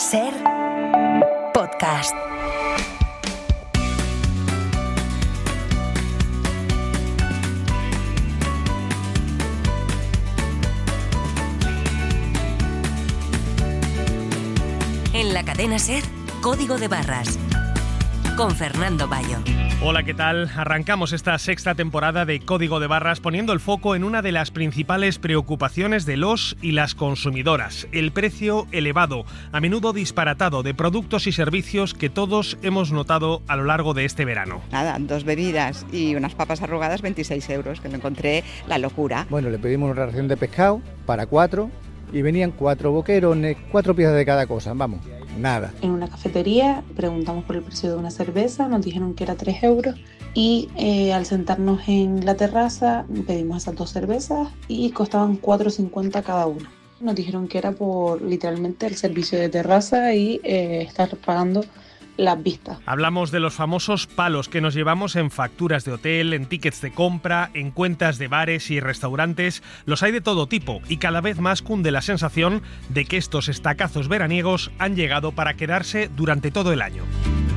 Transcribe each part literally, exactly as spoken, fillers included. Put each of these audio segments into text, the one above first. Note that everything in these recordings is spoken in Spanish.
Ser podcast. En la cadena Ser, Código de Barras, con Fernando Bayo. Hola, ¿qué tal? Arrancamos esta sexta temporada de Código de Barras poniendo el foco en una de las principales preocupaciones de los y las consumidoras: el precio elevado, a menudo disparatado, de productos y servicios que todos hemos notado a lo largo de este verano. Nada, dos bebidas y unas papas arrugadas, veintiséis euros, que lo encontré la locura. Bueno, le pedimos una ración de pescado para cuatro y venían cuatro boquerones, cuatro piezas de cada cosa, vamos. Nada. En una cafetería preguntamos por el precio de una cerveza, nos dijeron que era tres euros y eh, al sentarnos en la terraza pedimos esas dos cervezas y costaban cuatro cincuenta cada una. Nos dijeron que era por literalmente el servicio de terraza y eh, estar pagando las vistas. Hablamos de los famosos palos que nos llevamos en facturas de hotel, en tickets de compra, en cuentas de bares y restaurantes. Los hay de todo tipo y cada vez más cunde la sensación de que estos estacazos veraniegos han llegado para quedarse durante todo el año.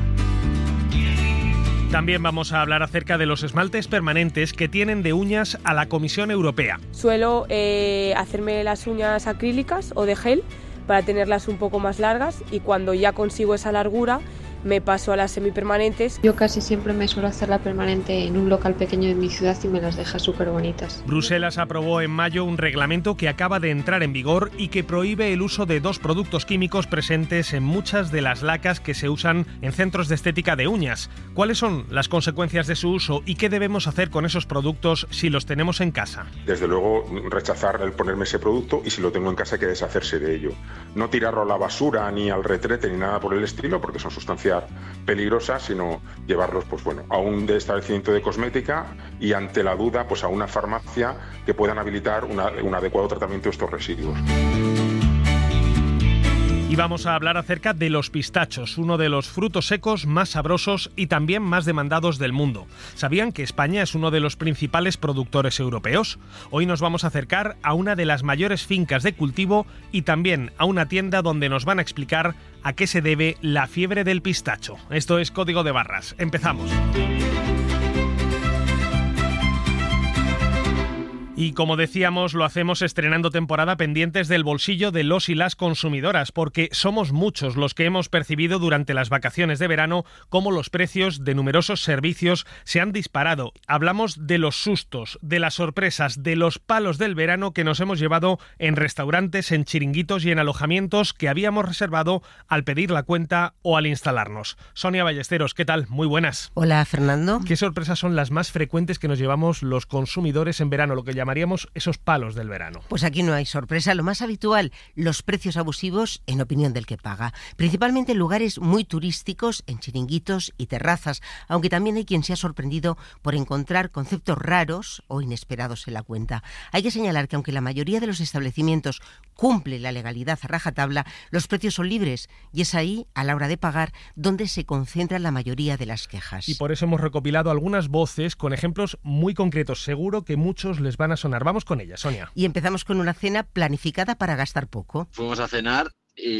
También vamos a hablar acerca de los esmaltes permanentes que tienen de uñas a la Comisión Europea. Suelo eh, hacerme las uñas acrílicas o de gel para tenerlas un poco más largas, y cuando ya consigo esa largura me paso a las semipermanentes. Yo casi siempre me suelo hacer la permanente en un local pequeño de mi ciudad y me las deja súper bonitas. Bruselas aprobó en mayo un reglamento que acaba de entrar en vigor y que prohíbe el uso de dos productos químicos presentes en muchas de las lacas que se usan en centros de estética de uñas. ¿Cuáles son las consecuencias de su uso y qué debemos hacer con esos productos si los tenemos en casa? Desde luego, rechazar el ponerme ese producto, y si lo tengo en casa hay que deshacerse de ello. No tirarlo a la basura ni al retrete ni nada por el estilo, porque son sustancias peligrosas, sino llevarlos pues bueno, a un establecimiento de cosmética y, ante la duda, pues a una farmacia que puedan habilitar una, un adecuado tratamiento de estos residuos. Y vamos a hablar acerca de los pistachos, uno de los frutos secos más sabrosos y también más demandados del mundo. ¿Sabían que España es uno de los principales productores europeos? Hoy nos vamos a acercar a una de las mayores fincas de cultivo y también a una tienda donde nos van a explicar a qué se debe la fiebre del pistacho. Esto es Código de Barras. Empezamos. Y como decíamos, lo hacemos estrenando temporada pendientes del bolsillo de los y las consumidoras, porque somos muchos los que hemos percibido durante las vacaciones de verano cómo los precios de numerosos servicios se han disparado. Hablamos de los sustos, de las sorpresas, de los palos del verano que nos hemos llevado en restaurantes, en chiringuitos y en alojamientos que habíamos reservado al pedir la cuenta o al instalarnos. Sonia Ballesteros, ¿qué tal? Muy buenas. Hola, Fernando. ¿Qué sorpresas son las más frecuentes que nos llevamos los consumidores en verano, lo que llamamos llamaríamos esos palos del verano? Pues aquí no hay sorpresa. Lo más habitual, los precios abusivos en opinión del que paga. Principalmente en lugares muy turísticos, en chiringuitos y terrazas, aunque también hay quien se ha sorprendido por encontrar conceptos raros o inesperados en la cuenta. Hay que señalar que aunque la mayoría de los establecimientos cumple la legalidad a rajatabla, los precios son libres y es ahí, a la hora de pagar, donde se concentran la mayoría de las quejas. Y por eso hemos recopilado algunas voces con ejemplos muy concretos. Seguro que muchos les van a sonar. Vamos con ella, Sonia. Y empezamos con una cena planificada para gastar poco. Fuimos a cenar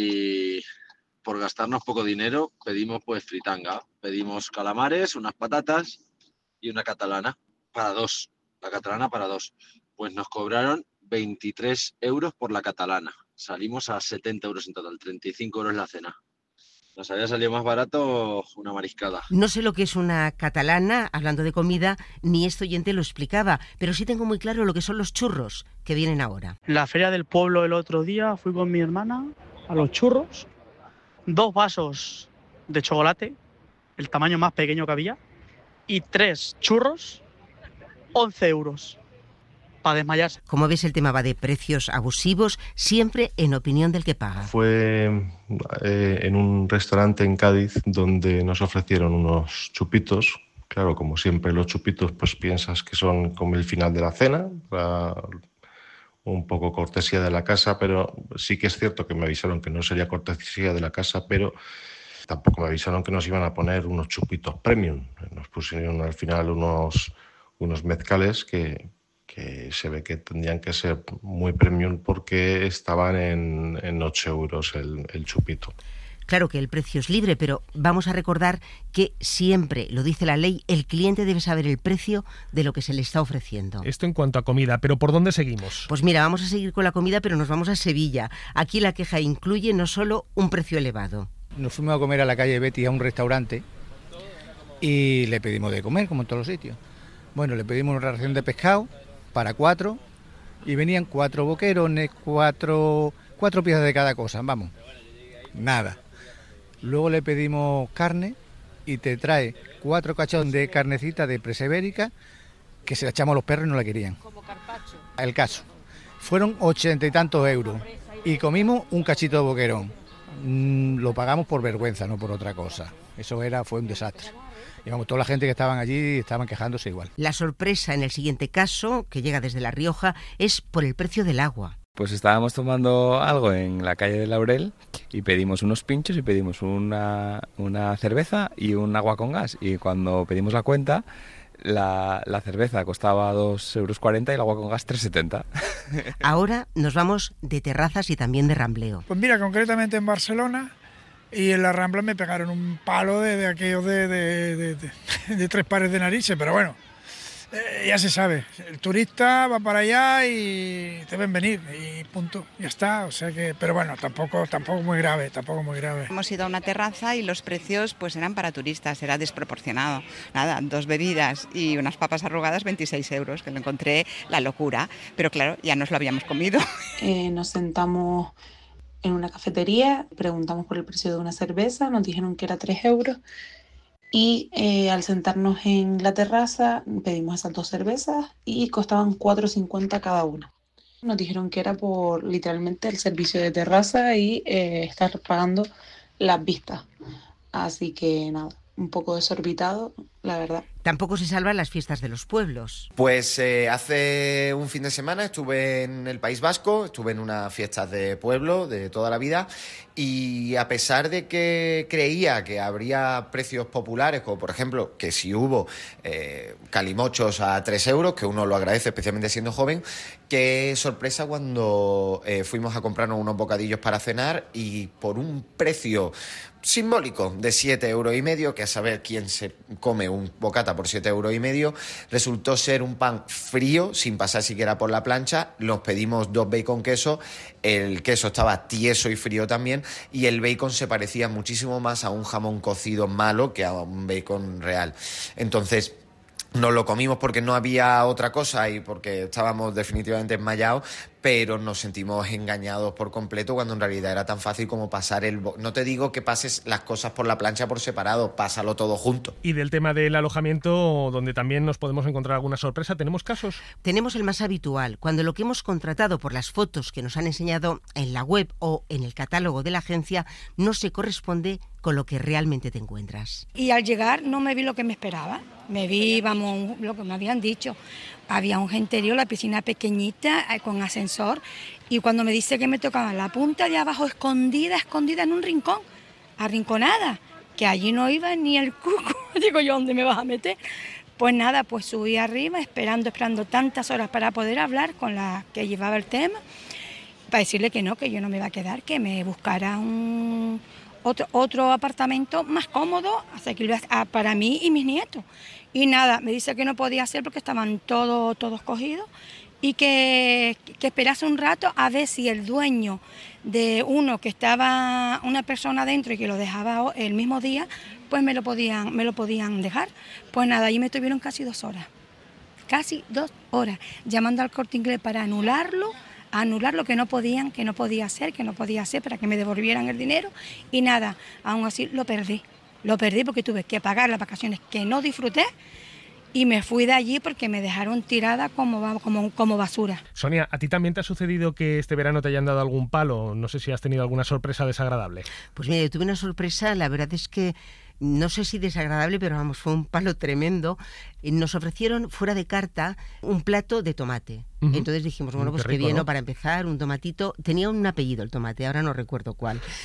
y por gastarnos poco dinero pedimos pues fritanga. Pedimos calamares, unas patatas y una catalana para dos. La catalana para dos. Pues nos cobraron veintitrés euros por la catalana. Salimos a setenta euros en total, treinta y cinco euros la cena. Nos había salido más barato una mariscada. No sé lo que es una catalana, hablando de comida, ni este oyente lo explicaba, pero sí tengo muy claro lo que son los churros, que vienen ahora. La feria del pueblo el otro día fui con mi hermana a los churros, dos vasos de chocolate, el tamaño más pequeño que había, y tres churros, once euros. Para desmayarse. Como ves, el tema va de precios abusivos, siempre en opinión del que paga. Fue eh, en un restaurante en Cádiz donde nos ofrecieron unos chupitos. Claro, como siempre los chupitos pues piensas que son como el final de la cena, la, un poco cortesía de la casa, pero sí que es cierto que me avisaron que no sería cortesía de la casa, pero tampoco me avisaron que nos iban a poner unos chupitos premium. Nos pusieron al final unos, unos mezcales que que se ve que tendrían que ser muy premium porque estaban en, en ocho euros el, el chupito. Claro que el precio es libre, pero vamos a recordar que siempre, lo dice la ley, el cliente debe saber el precio de lo que se le está ofreciendo. Esto en cuanto a comida, pero ¿por dónde seguimos? Pues mira, vamos a seguir con la comida, pero nos vamos a Sevilla. Aquí la queja incluye no solo un precio elevado. Nos fuimos a comer a la calle Betis a un restaurante y le pedimos de comer, como en todos los sitios. Bueno, le pedimos una ración de pescado para cuatro y venían cuatro boquerones, cuatro, cuatro piezas de cada cosa, vamos, nada. Luego le pedimos carne y te trae cuatro cachos de carnecita de presa ibérica que se la echamos a los perros y no la querían. Como carpaccio. El caso. Fueron ochenta y tantos euros y comimos un cachito de boquerón. Mm, lo pagamos por vergüenza, no por otra cosa. Eso era, fue un desastre. Y vamos, toda la gente que estaban allí estaban quejándose igual. La sorpresa en el siguiente caso, que llega desde La Rioja, es por el precio del agua. Pues estábamos tomando algo en la calle de Laurel y pedimos unos pinchos y pedimos una, una cerveza y un agua con gas. Y cuando pedimos la cuenta, la, la cerveza costaba dos euros cuarenta y el agua con gas tres setenta. Ahora nos vamos de terrazas y también de rambleo. Pues mira, concretamente en Barcelona y en la Rambla me pegaron un palo de, de aquellos de, de, de, de, de tres pares de narices, pero bueno. Eh, ya se sabe, el turista va para allá y deben venir y punto, ya está, o sea que, pero bueno, tampoco tampoco muy grave, tampoco muy grave. Hemos ido a una terraza y los precios pues eran para turistas, era desproporcionado. Nada, dos bebidas y unas papas arrugadas, veintiséis euros, que lo encontré la locura, pero claro, ya nos lo habíamos comido. Eh, nos sentamos en una cafetería, preguntamos por el precio de una cerveza, nos dijeron que era tres euros. Y eh, al sentarnos en la terraza pedimos esas dos cervezas y costaban cuatro cincuenta cada una. Nos dijeron que era por literalmente el servicio de terraza y eh, estar pagando las vistas. Así que nada, un poco desorbitado, la verdad. Tampoco se salvan las fiestas de los pueblos. Pues eh, hace un fin de semana estuve en el País Vasco, estuve en unas fiestas de pueblo de toda la vida y a pesar de que creía que habría precios populares, como por ejemplo que si hubo eh, calimochos a tres euros, que uno lo agradece especialmente siendo joven, qué sorpresa cuando eh, fuimos a comprarnos unos bocadillos para cenar y por un precio simbólico de siete euros y medio, que a saber quién se come un bocata por siete euros y medio, resultó ser un pan frío, sin pasar siquiera por la plancha. Nos pedimos dos bacon queso, el queso estaba tieso y frío también, y el bacon se parecía muchísimo más a un jamón cocido malo que a un bacon real. Entonces nos lo comimos porque no había otra cosa y porque estábamos definitivamente desmayados, pero nos sentimos engañados por completo cuando en realidad era tan fácil como pasar el... Bo- no te digo que pases las cosas por la plancha por separado, pásalo todo junto. Y del tema del alojamiento, donde también nos podemos encontrar alguna sorpresa, ¿tenemos casos? Tenemos el más habitual, cuando lo que hemos contratado por las fotos que nos han enseñado en la web o en el catálogo de la agencia no se corresponde con lo que realmente te encuentras. Y al llegar no me vi lo que me esperaba, me vi, vamos, lo que me habían dicho. Había un genterío, la piscina pequeñita, con ascensor, y cuando me dice que me tocaba la punta de abajo escondida, escondida en un rincón, arrinconada, que allí no iba ni el cuco, digo yo, ¿dónde me vas a meter? Pues nada, pues subí arriba, esperando, esperando tantas horas para poder hablar con la que llevaba el tema, para decirle que no, que yo no me iba a quedar, que me buscara un... Otro, otro apartamento más cómodo, asequible para mí y mis nietos. Y nada, me dice que no podía hacer porque estaban todos, todos cogidos y que, que esperase un rato a ver si el dueño de uno que estaba una persona dentro y que lo dejaba el mismo día, pues me lo podían, me lo podían dejar. Pues nada, allí me tuvieron casi dos horas, casi dos horas, llamando al Corte Inglés para anularlo, anular lo que no podían, que no podía hacer, que no podía hacer para que me devolvieran el dinero y nada, aún así lo perdí, lo perdí porque tuve que pagar las vacaciones que no disfruté y me fui de allí porque me dejaron tirada como, como, como basura. Sonia, ¿a ti también te ha sucedido que este verano te hayan dado algún palo? No sé si has tenido alguna sorpresa desagradable. Pues mira, yo tuve una sorpresa, la verdad es que no sé si desagradable, pero vamos, fue un palo tremendo. Nos ofrecieron fuera de carta un plato de tomate. Uh-huh. Entonces dijimos, bueno, pues qué, rico, qué bien, ¿no? Para empezar, un tomatito. Tenía un apellido el tomate, ahora no recuerdo cuál.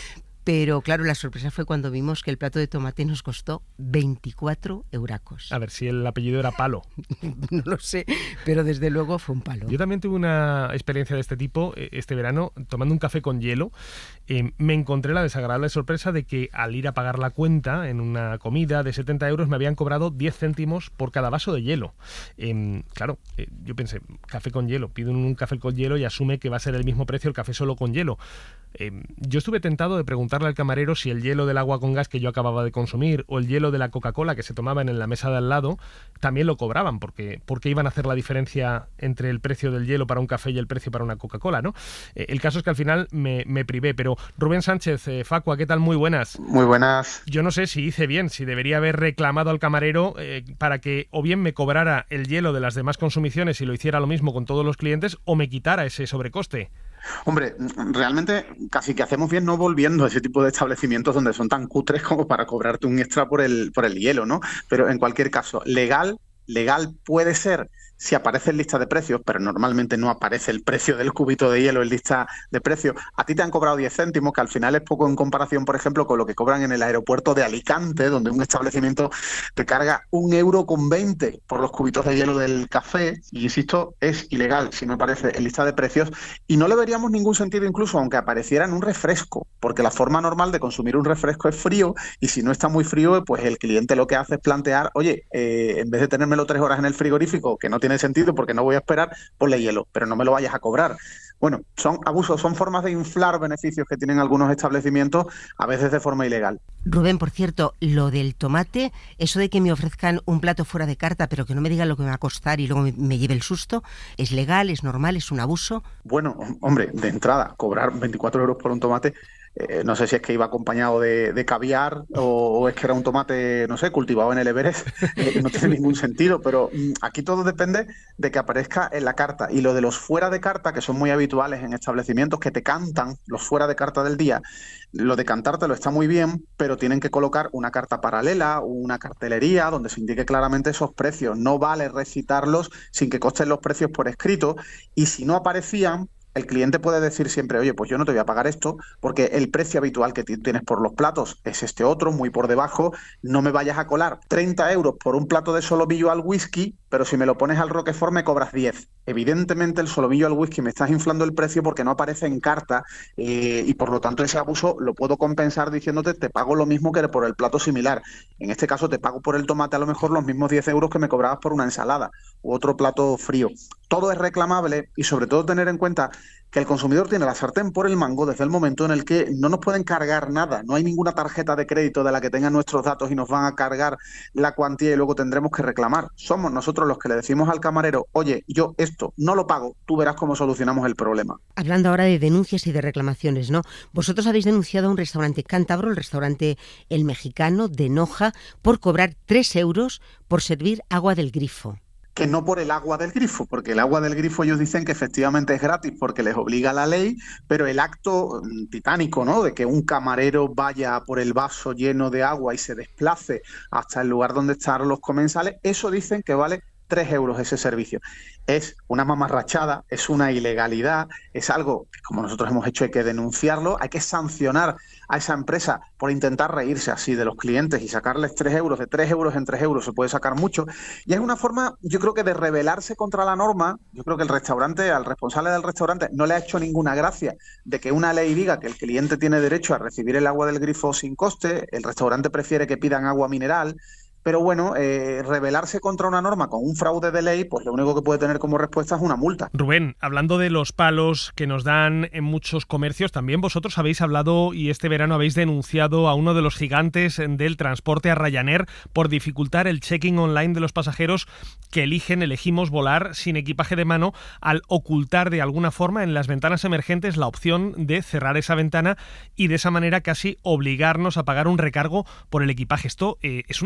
Pero claro, la sorpresa fue cuando vimos que el plato de tomate nos costó veinticuatro euracos. A ver si el apellido era Palo. No lo sé, pero desde luego fue un palo. Yo también tuve una experiencia de este tipo este verano, tomando un café con hielo. Eh, me encontré la desagradable sorpresa de que al ir a pagar la cuenta en una comida de setenta euros me habían cobrado diez céntimos por cada vaso de hielo. Eh, claro, eh, yo pensé, café con hielo, pido un café con hielo y asume que va a ser el mismo precio el café solo con hielo. Eh, yo estuve tentado de preguntarle al camarero si el hielo del agua con gas que yo acababa de consumir o el hielo de la Coca-Cola que se tomaban en la mesa de al lado también lo cobraban, porque, porque iban a hacer la diferencia entre el precio del hielo para un café y el precio para una Coca-Cola, ¿no? Eh, el caso es que al final me, me privé, pero Rubén Sánchez, eh, Facua, ¿qué tal? Muy buenas. Muy buenas. Yo no sé si hice bien, si debería haber reclamado al camarero eh, para que o bien me cobrara el hielo de las demás consumiciones y lo hiciera lo mismo con todos los clientes o me quitara ese sobrecoste. Hombre, realmente casi que hacemos bien no volviendo a ese tipo de establecimientos donde son tan cutres como para cobrarte un extra por el, por el hielo, ¿no? Pero en cualquier caso, legal, legal puede ser si aparece en lista de precios, pero normalmente no aparece el precio del cubito de hielo en lista de precios. A ti te han cobrado diez céntimos, que al final es poco en comparación, por ejemplo, con lo que cobran en el aeropuerto de Alicante, donde un establecimiento te carga un euro con veinte por los cubitos de hielo del café. Y insisto, es ilegal si no aparece en lista de precios. Y no le veríamos ningún sentido incluso aunque apareciera en un refresco, porque la forma normal de consumir un refresco es frío, y si no está muy frío, pues el cliente lo que hace es plantear, oye, eh, en vez de tenérmelo tres horas en el frigorífico, que no tiene sentido porque no voy a esperar, ponle hielo, pero no me lo vayas a cobrar. Bueno, son abusos, son formas de inflar beneficios que tienen algunos establecimientos, a veces de forma ilegal. Rubén, por cierto, lo del tomate, eso de que me ofrezcan un plato fuera de carta, pero que no me digan lo que me va a costar y luego me, me lleve el susto, ¿es legal, es normal, es un abuso? Bueno, hombre, de entrada, cobrar veinticuatro euros por un tomate, eh, no sé si es que iba acompañado de, de caviar o, o es que era un tomate, no sé, cultivado en el Everest, eh, no tiene ningún sentido, pero mm, aquí todo depende de que aparezca en la carta. Y lo de los fuera de carta, que son muy habituales en establecimientos que te cantan los fuera de carta del día, lo de cantártelo está muy bien, pero tienen que colocar una carta paralela, una cartelería donde se indique claramente esos precios. No vale recitarlos sin que consten los precios por escrito, y si no aparecían, el cliente puede decir siempre, oye, pues yo no te voy a pagar esto porque el precio habitual que tienes por los platos es este otro, muy por debajo, no me vayas a colar treinta euros por un plato de solomillo al whisky, pero si me lo pones al Roquefort me cobras diez. Evidentemente el solomillo al whisky me estás inflando el precio porque no aparece en carta, eh, y por lo tanto ese abuso lo puedo compensar diciéndote te pago lo mismo que por el plato similar. En este caso te pago por el tomate a lo mejor los mismos diez euros que me cobrabas por una ensalada u otro plato frío. Todo es reclamable, y sobre todo tener en cuenta que el consumidor tiene la sartén por el mango desde el momento en el que no nos pueden cargar nada, no hay ninguna tarjeta de crédito de la que tengan nuestros datos y nos van a cargar la cuantía y luego tendremos que reclamar. Somos nosotros los que le decimos al camarero, oye, yo esto no lo pago, tú verás cómo solucionamos el problema. Hablando ahora de denuncias y de reclamaciones, ¿no? Vosotros habéis denunciado a un restaurante cántabro, el restaurante El Mexicano de Noja, por cobrar tres euros por servir agua del grifo. Que no por el agua del grifo, porque el agua del grifo ellos dicen que efectivamente es gratis porque les obliga la ley, pero el acto titánico, ¿no?, de que un camarero vaya por el vaso lleno de agua y se desplace hasta el lugar donde están los comensales, eso dicen que vale tres euros ese servicio. Es una mamarrachada, es una ilegalidad, es algo que como nosotros hemos hecho hay que denunciarlo, hay que sancionar a esa empresa por intentar reírse así de los clientes y sacarles tres euros, de tres euros en tres euros se puede sacar mucho, y es una forma, yo creo que de rebelarse contra la norma. Yo creo que el restaurante, al responsable del restaurante no le ha hecho ninguna gracia de que una ley diga que el cliente tiene derecho a recibir el agua del grifo sin coste, el restaurante prefiere que pidan agua mineral. Pero bueno, eh, rebelarse contra una norma con un fraude de ley, pues lo único que puede tener como respuesta es una multa. Rubén, hablando de los palos que nos dan en muchos comercios, también vosotros habéis hablado y este verano habéis denunciado a uno de los gigantes del transporte, a Ryanair, por dificultar el check-in online de los pasajeros que eligen, elegimos volar sin equipaje de mano, al ocultar de alguna forma en las ventanas emergentes la opción de cerrar esa ventana y de esa manera casi obligarnos a pagar un recargo por el equipaje. Esto eh, es una práctica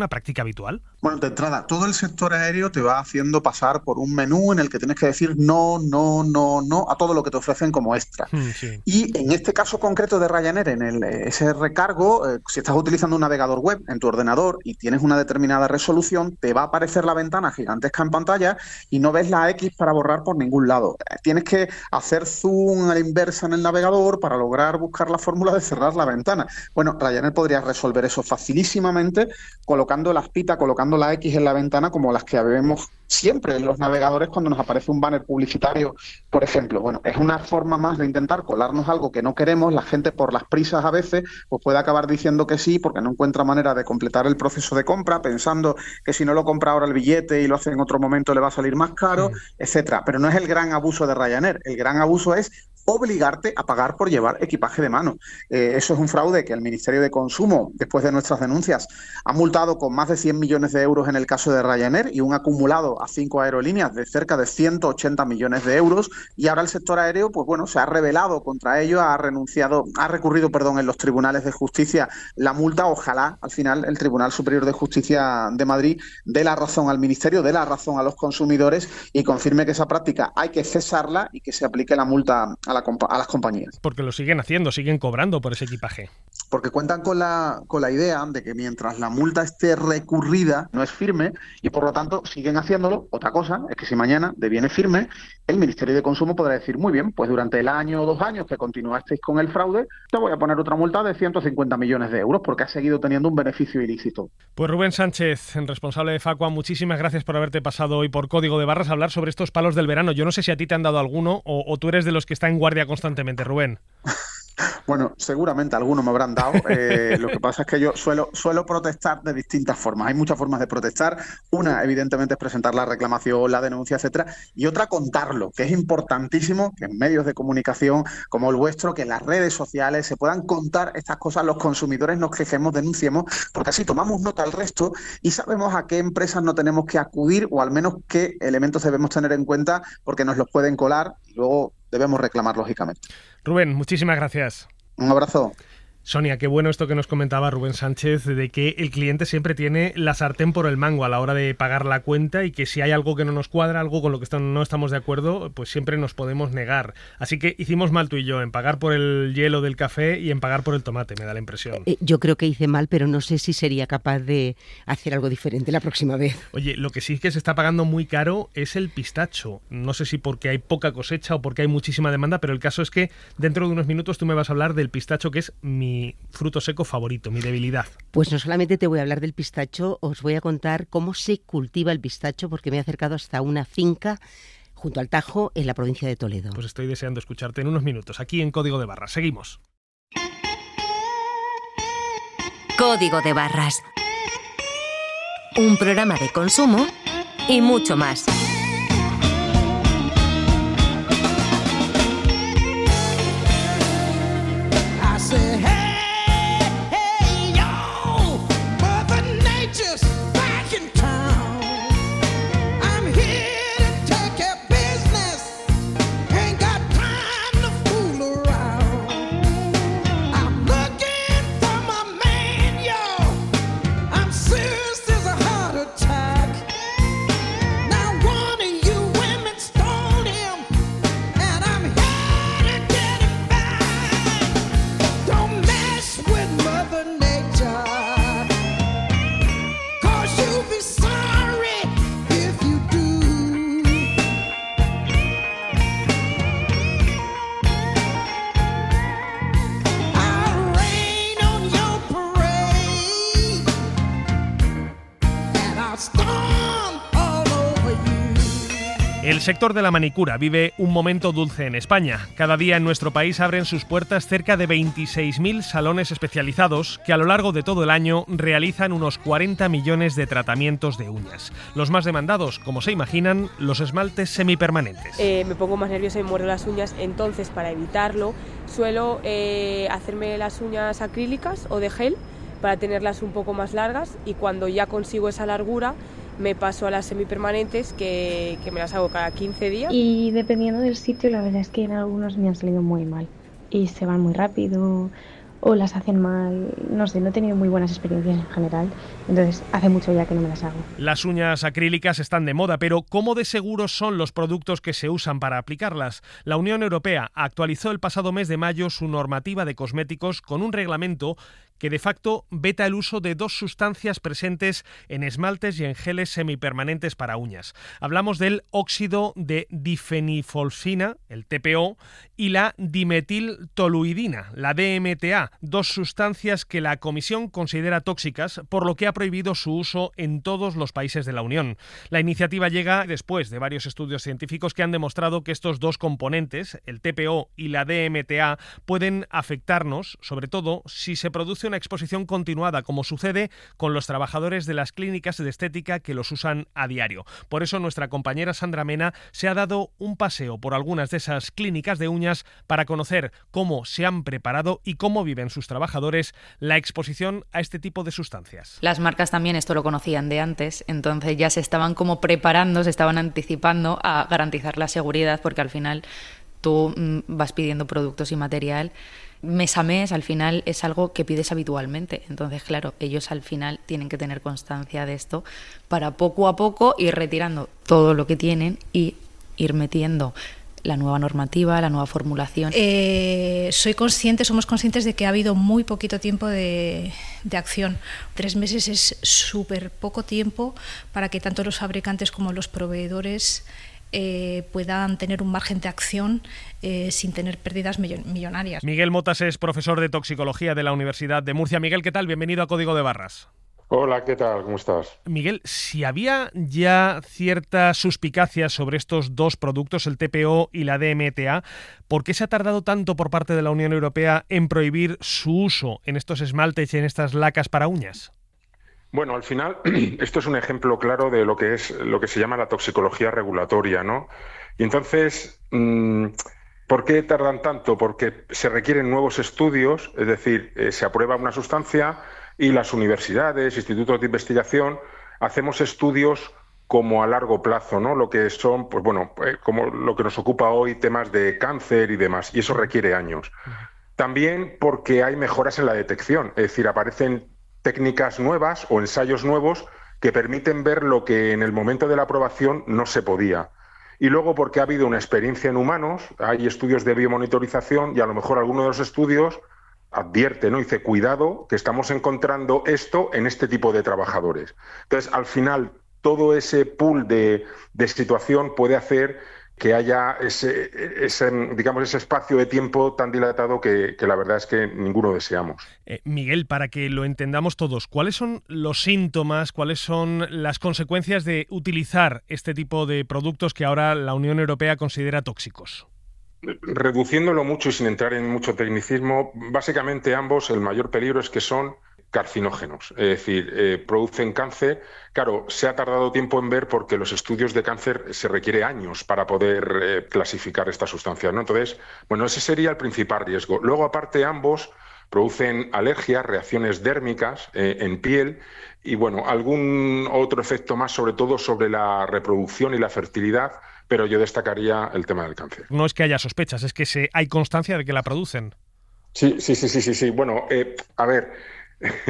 habitual? Bueno, de entrada, todo el sector aéreo te va haciendo pasar por un menú en el que tienes que decir no, no, no, no a todo lo que te ofrecen como extra. Mm, sí. Y en este caso concreto de Ryanair, en el, ese recargo, eh, si estás utilizando un navegador web en tu ordenador y tienes una determinada resolución, te va a aparecer la ventana gigantesca en pantalla y no ves la X para borrar por ningún lado. Eh, tienes que hacer zoom a la inversa en el navegador para lograr buscar la fórmula de cerrar la ventana. Bueno, Ryanair podría resolver eso facilísimamente colocando la pita, colocando la X en la ventana como las que vemos siempre en los navegadores cuando nos aparece un banner publicitario, por ejemplo. Bueno, es una forma más de intentar colarnos algo que no queremos. La gente, por las prisas a veces, pues puede acabar diciendo que sí porque no encuentra manera de completar el proceso de compra, pensando que si no lo compra ahora el billete y lo hace en otro momento le va a salir más caro, sí, etcétera. Pero no es el gran abuso de Ryanair. El gran abuso es obligarte a pagar por llevar equipaje de mano. Eh, eso es un fraude que el Ministerio de Consumo, después de nuestras denuncias, ha multado con más de cien millones de euros en el caso de Ryanair y un acumulado a cinco aerolíneas de cerca de ciento ochenta millones de euros, y ahora el sector aéreo, pues bueno, se ha rebelado contra ello, ha renunciado, ha recurrido, perdón, en los tribunales de justicia la multa. Ojalá al final el Tribunal Superior de Justicia de Madrid dé la razón al Ministerio, dé la razón a los consumidores y confirme que esa práctica hay que cesarla y que se aplique la multa a la a las compañías. Porque lo siguen haciendo, siguen cobrando por ese equipaje. Porque cuentan con la, con la idea de que mientras la multa esté recurrida, no es firme, y por lo tanto siguen haciéndolo. Otra cosa es que si mañana deviene firme, el Ministerio de Consumo podrá decir, muy bien, pues durante el año o dos años que continuasteis con el fraude, te voy a poner otra multa de ciento cincuenta millones de euros porque has seguido teniendo un beneficio ilícito. Pues Rubén Sánchez, responsable de Facua, muchísimas gracias por haberte pasado hoy por Código de Barras a hablar sobre estos palos del verano. Yo no sé si a ti te han dado alguno o, o tú eres de los que está en guardia constantemente, Rubén. Bueno, seguramente algunos me habrán dado. Eh, lo que pasa es que yo suelo, suelo protestar de distintas formas. Hay muchas formas de protestar. Una, evidentemente, es presentar la reclamación, la denuncia, etcétera. Y otra, contarlo, que es importantísimo que en medios de comunicación como el vuestro, que en las redes sociales se puedan contar estas cosas, los consumidores nos quejemos, denunciemos, porque así tomamos nota al resto y sabemos a qué empresas no tenemos que acudir o al menos qué elementos debemos tener en cuenta porque nos los pueden colar y luego debemos reclamar, lógicamente. Rubén, muchísimas gracias. Un abrazo. Sonia, qué bueno esto que nos comentaba Rubén Sánchez, de que el cliente siempre tiene la sartén por el mango a la hora de pagar la cuenta y que si hay algo que no nos cuadra, algo con lo que no estamos de acuerdo, pues siempre nos podemos negar. Así que hicimos mal tú y yo en pagar por el hielo del café y en pagar por el tomate, me da la impresión. Eh, yo creo que hice mal, pero no sé si sería capaz de hacer algo diferente la próxima vez. Oye, lo que sí que se está pagando muy caro es el pistacho. No sé si porque hay poca cosecha o porque hay muchísima demanda, pero el caso es que dentro de unos minutos tú me vas a hablar del pistacho, que es mi fruto seco favorito, mi debilidad. Pues no solamente te voy a hablar del pistacho, os voy a contar cómo se cultiva el pistacho, porque me he acercado hasta una finca junto al Tajo, en la provincia de Toledo. Pues estoy deseando escucharte en unos minutos, aquí en Código de Barras. Seguimos. Código de Barras. Un programa de consumo y mucho más. El sector de la manicura vive un momento dulce en España. Cada día en nuestro país abren sus puertas cerca de veintiséis mil salones especializados que a lo largo de todo el año realizan unos cuarenta millones de tratamientos de uñas. Los más demandados, como se imaginan, los esmaltes semipermanentes. Eh, me pongo más nerviosa y muerdo las uñas, entonces para evitarlo suelo eh, hacerme las uñas acrílicas o de gel para tenerlas un poco más largas, y cuando ya consigo esa largura me paso a las semipermanentes que, que me las hago cada quince días. Y dependiendo del sitio, la verdad es que en algunos me han salido muy mal y se van muy rápido o las hacen mal, no sé, no he tenido muy buenas experiencias en general, entonces hace mucho ya que no me las hago. Las uñas acrílicas están de moda, pero ¿cómo de seguros son los productos que se usan para aplicarlas? La Unión Europea actualizó el pasado mes de mayo su normativa de cosméticos con un reglamento que de facto veta el uso de dos sustancias presentes en esmaltes y en geles semipermanentes para uñas. Hablamos del óxido de difenilfolsina, el T P O, y la dimetiltoluidina, la D M T A, dos sustancias que la Comisión considera tóxicas, por lo que ha prohibido su uso en todos los países de la Unión. La iniciativa llega después de varios estudios científicos que han demostrado que estos dos componentes, el T P O y la D M T A, pueden afectarnos, sobre todo si se produce una exposición continuada, como sucede con los trabajadores de las clínicas de estética que los usan a diario. Por eso nuestra compañera Sandra Mena se ha dado un paseo por algunas de esas clínicas de uñas para conocer cómo se han preparado y cómo viven sus trabajadores la exposición a este tipo de sustancias. Las marcas también esto lo conocían de antes, entonces ya se estaban como preparando, se estaban anticipando a garantizar la seguridad, porque al final tú mmm, vas pidiendo productos y material mes a mes, al final es algo que pides habitualmente. Entonces, claro, ellos al final tienen que tener constancia de esto para poco a poco ir retirando todo lo que tienen y ir metiendo la nueva normativa, la nueva formulación. Eh, soy consciente, somos conscientes de que ha habido muy poquito tiempo de, de acción. Tres meses es súper poco tiempo para que tanto los fabricantes como los proveedores Eh, puedan tener un margen de acción eh, sin tener pérdidas millonarias. Miguel Motas es profesor de toxicología de la Universidad de Murcia. Miguel, ¿qué tal? Bienvenido a Código de Barras. Hola, ¿qué tal? ¿Cómo estás? Miguel, si había ya ciertas suspicacias sobre estos dos productos, el T P O y la D M T A, ¿por qué se ha tardado tanto por parte de la Unión Europea en prohibir su uso en estos esmaltes y en estas lacas para uñas? Bueno, al final esto es un ejemplo claro de lo que es lo que se llama la toxicología regulatoria, ¿no? Y entonces, ¿por qué tardan tanto? Porque se requieren nuevos estudios, es decir, eh, se aprueba una sustancia y las universidades, institutos de investigación, hacemos estudios como a largo plazo, ¿no? Lo que son, pues bueno, eh, como lo que nos ocupa hoy, temas de cáncer y demás, y eso requiere años. También porque hay mejoras en la detección, es decir, aparecen técnicas nuevas o ensayos nuevos que permiten ver lo que en el momento de la aprobación no se podía. Y luego porque ha habido una experiencia en humanos, hay estudios de biomonitorización y a lo mejor alguno de los estudios advierte, ¿no? Dice, cuidado, que estamos encontrando esto en este tipo de trabajadores. Entonces, al final, todo ese pool de, de situación puede hacer que haya ese, ese, digamos, ese espacio de tiempo tan dilatado que, que la verdad es que ninguno deseamos. Eh, Miguel, para que lo entendamos todos, ¿cuáles son los síntomas, cuáles son las consecuencias de utilizar este tipo de productos que ahora la Unión Europea considera tóxicos? Reduciéndolo mucho y sin entrar en mucho tecnicismo, básicamente ambos, el mayor peligro es que son carcinógenos, es decir, eh, producen cáncer. Claro, se ha tardado tiempo en ver porque los estudios de cáncer se requiere años para poder eh, clasificar estas sustancias, ¿no? Entonces, bueno, ese sería el principal riesgo. Luego, aparte, ambos producen alergias, reacciones dérmicas eh, en piel y, bueno, algún otro efecto más, sobre todo sobre la reproducción y la fertilidad, pero yo destacaría el tema del cáncer. No es que haya sospechas, es que se, hay constancia de que la producen. Sí, sí, sí, sí, sí, sí. Bueno, eh, a ver...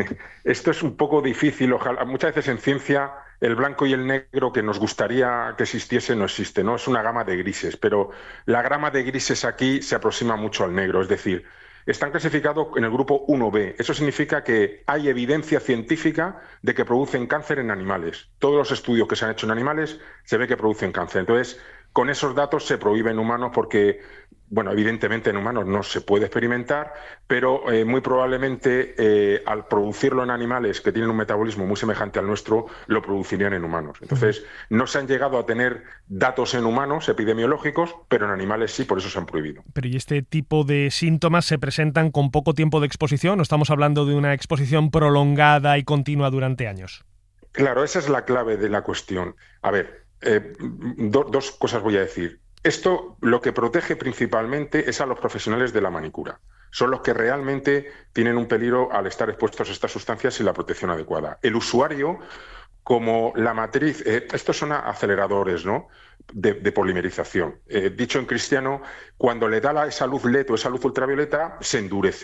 Esto es un poco difícil, ojalá. Muchas veces en ciencia el blanco y el negro que nos gustaría que existiese no existe, ¿no? Es una gama de grises, pero la gama de grises aquí se aproxima mucho al negro, es decir, están clasificados en el grupo uno be. Eso significa que hay evidencia científica de que producen cáncer en animales. Todos los estudios que se han hecho en animales se ve que producen cáncer. Entonces, con esos datos se prohíbe en humanos porque, bueno, evidentemente en humanos no se puede experimentar, pero eh, muy probablemente eh, al producirlo en animales que tienen un metabolismo muy semejante al nuestro, lo producirían en humanos. Entonces, no se han llegado a tener datos en humanos epidemiológicos, pero en animales sí, por eso se han prohibido. Pero ¿y este tipo de síntomas se presentan con poco tiempo de exposición o estamos hablando de una exposición prolongada y continua durante años? Claro, esa es la clave de la cuestión. A ver, eh, do, dos cosas voy a decir. Esto lo que protege principalmente es a los profesionales de la manicura. Son los que realmente tienen un peligro al estar expuestos a estas sustancias sin la protección adecuada. El usuario, como la matriz, eh, estos son aceleradores, ¿no?, de, de polimerización. Eh, dicho en cristiano, cuando le da la, esa luz L E D o esa luz ultravioleta, se endurece.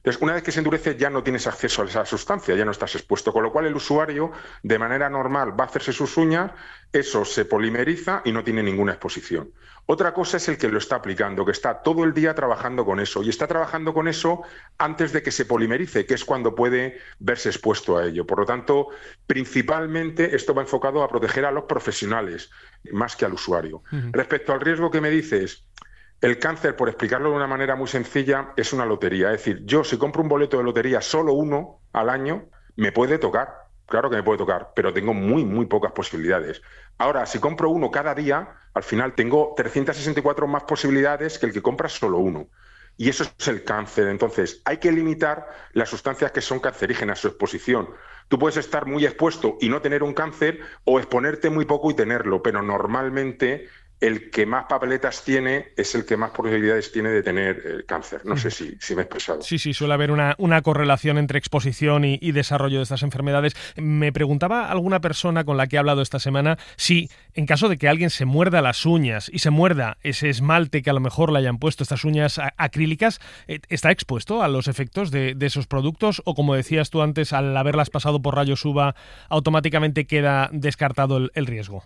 Entonces, una vez que se endurece ya no tienes acceso a esa sustancia, ya no estás expuesto, con lo cual el usuario de manera normal va a hacerse sus uñas, eso se polimeriza y no tiene ninguna exposición. Otra cosa es el que lo está aplicando, que está todo el día trabajando con eso y está trabajando con eso antes de que se polimerice, que es cuando puede verse expuesto a ello. Por lo tanto, principalmente esto va enfocado a proteger a los profesionales más que al usuario. Uh-huh. Respecto al riesgo que me dices, el cáncer, por explicarlo de una manera muy sencilla, es una lotería. Es decir, yo si compro un boleto de lotería solo uno al año, me puede tocar. Claro que me puede tocar, pero tengo muy, muy pocas posibilidades. Ahora, si compro uno cada día, al final tengo trescientas sesenta y cuatro más posibilidades que el que compra solo uno. Y eso es el cáncer. Entonces, hay que limitar las sustancias que son cancerígenas, su exposición. Tú puedes estar muy expuesto y no tener un cáncer, o exponerte muy poco y tenerlo, pero normalmente el que más papeletas tiene es el que más posibilidades tiene de tener eh, cáncer. No sé si, si me he expresado. Sí, sí, suele haber una, una correlación entre exposición y, y desarrollo de estas enfermedades. Me preguntaba alguna persona con la que he hablado esta semana si, en caso de que alguien se muerda las uñas y se muerda ese esmalte que a lo mejor le hayan puesto, estas uñas acrílicas, ¿está expuesto a los efectos de, de esos productos? O, como decías tú antes, al haberlas pasado por rayos U V A, automáticamente queda descartado el, el riesgo.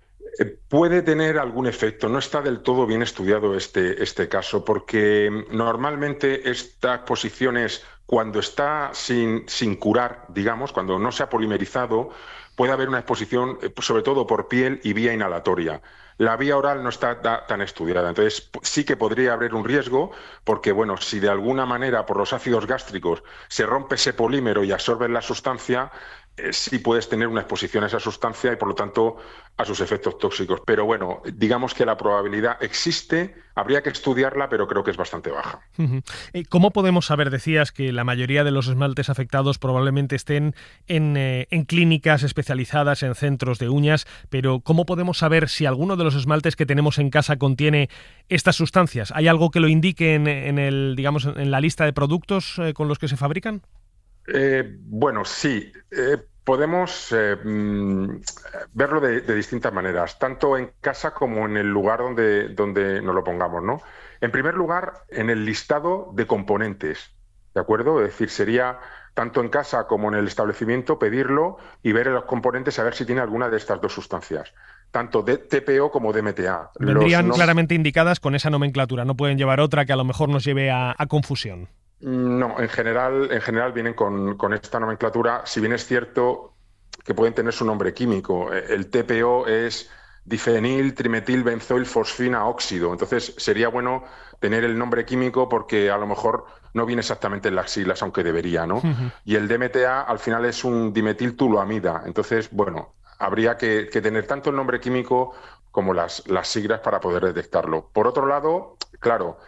Puede tener algún efecto. No está del todo bien estudiado este, este caso, porque normalmente estas exposiciones, cuando está sin, sin curar, digamos, cuando no se ha polimerizado, puede haber una exposición, sobre todo por piel y vía inhalatoria. La vía oral no está da, tan estudiada, entonces sí que podría haber un riesgo, porque bueno, si de alguna manera por los ácidos gástricos se rompe ese polímero y absorbe la sustancia, eh, sí puedes tener una exposición a esa sustancia y por lo tanto a sus efectos tóxicos. Pero bueno, digamos que la probabilidad existe, habría que estudiarla, pero creo que es bastante baja. Uh-huh. ¿Cómo podemos saber? Decías que la mayoría de los esmaltes afectados probablemente estén en, eh, en clínicas especializadas, en centros de uñas, pero ¿cómo podemos saber si alguno de los esmaltes que tenemos en casa contiene estas sustancias? ¿Hay algo que lo indique en, en, el, digamos, en la lista de productos eh, con los que se fabrican? Eh, bueno, sí. Eh, podemos eh, mm, verlo de, de distintas maneras, tanto en casa como en el lugar donde, donde nos lo pongamos, ¿no? En primer lugar, en el listado de componentes, ¿de acuerdo? Es decir, sería tanto en casa como en el establecimiento pedirlo y ver en los componentes a ver si tiene alguna de estas dos sustancias, tanto de T P O como de M T A. Vendrían los, no... claramente indicadas con esa nomenclatura, no pueden llevar otra que a lo mejor nos lleve a, a confusión. No, en general, en general vienen con, con esta nomenclatura, si bien es cierto que pueden tener su nombre químico. El T P O es difenil trimetil benzoil fosfina óxido, entonces sería bueno tener el nombre químico porque a lo mejor no viene exactamente en las siglas, aunque debería, ¿no? Uh-huh. Y el D M T A al final es un dimetiltuluamida, entonces, bueno, habría que, que tener tanto el nombre químico como las, las siglas para poder detectarlo. Por otro lado, claro,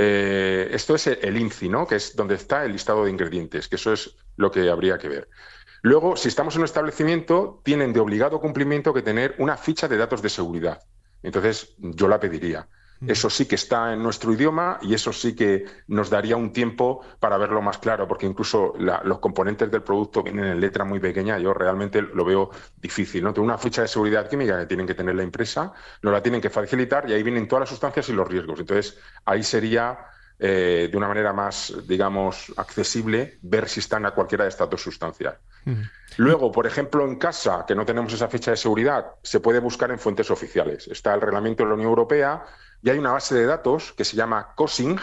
Eh, esto es el I N C I, ¿no? Que es donde está el listado de ingredientes, que eso es lo que habría que ver. Luego, si estamos en un establecimiento, tienen de obligado cumplimiento que tener una ficha de datos de seguridad. Entonces, yo la pediría. Eso sí que está en nuestro idioma y eso sí que nos daría un tiempo para verlo más claro, porque incluso la, los componentes del producto vienen en letra muy pequeña. Yo realmente lo veo difícil, ¿no? Tengo una ficha de seguridad química que tienen que tener la empresa, nos la tienen que facilitar y ahí vienen todas las sustancias y los riesgos. Entonces, ahí sería eh, de una manera más, digamos, accesible ver si están a cualquiera de estas dos sustancias. Uh-huh. Luego, por ejemplo, en casa, que no tenemos esa ficha de seguridad, se puede buscar en fuentes oficiales. Está el reglamento de la Unión Europea y hay una base de datos que se llama COSING,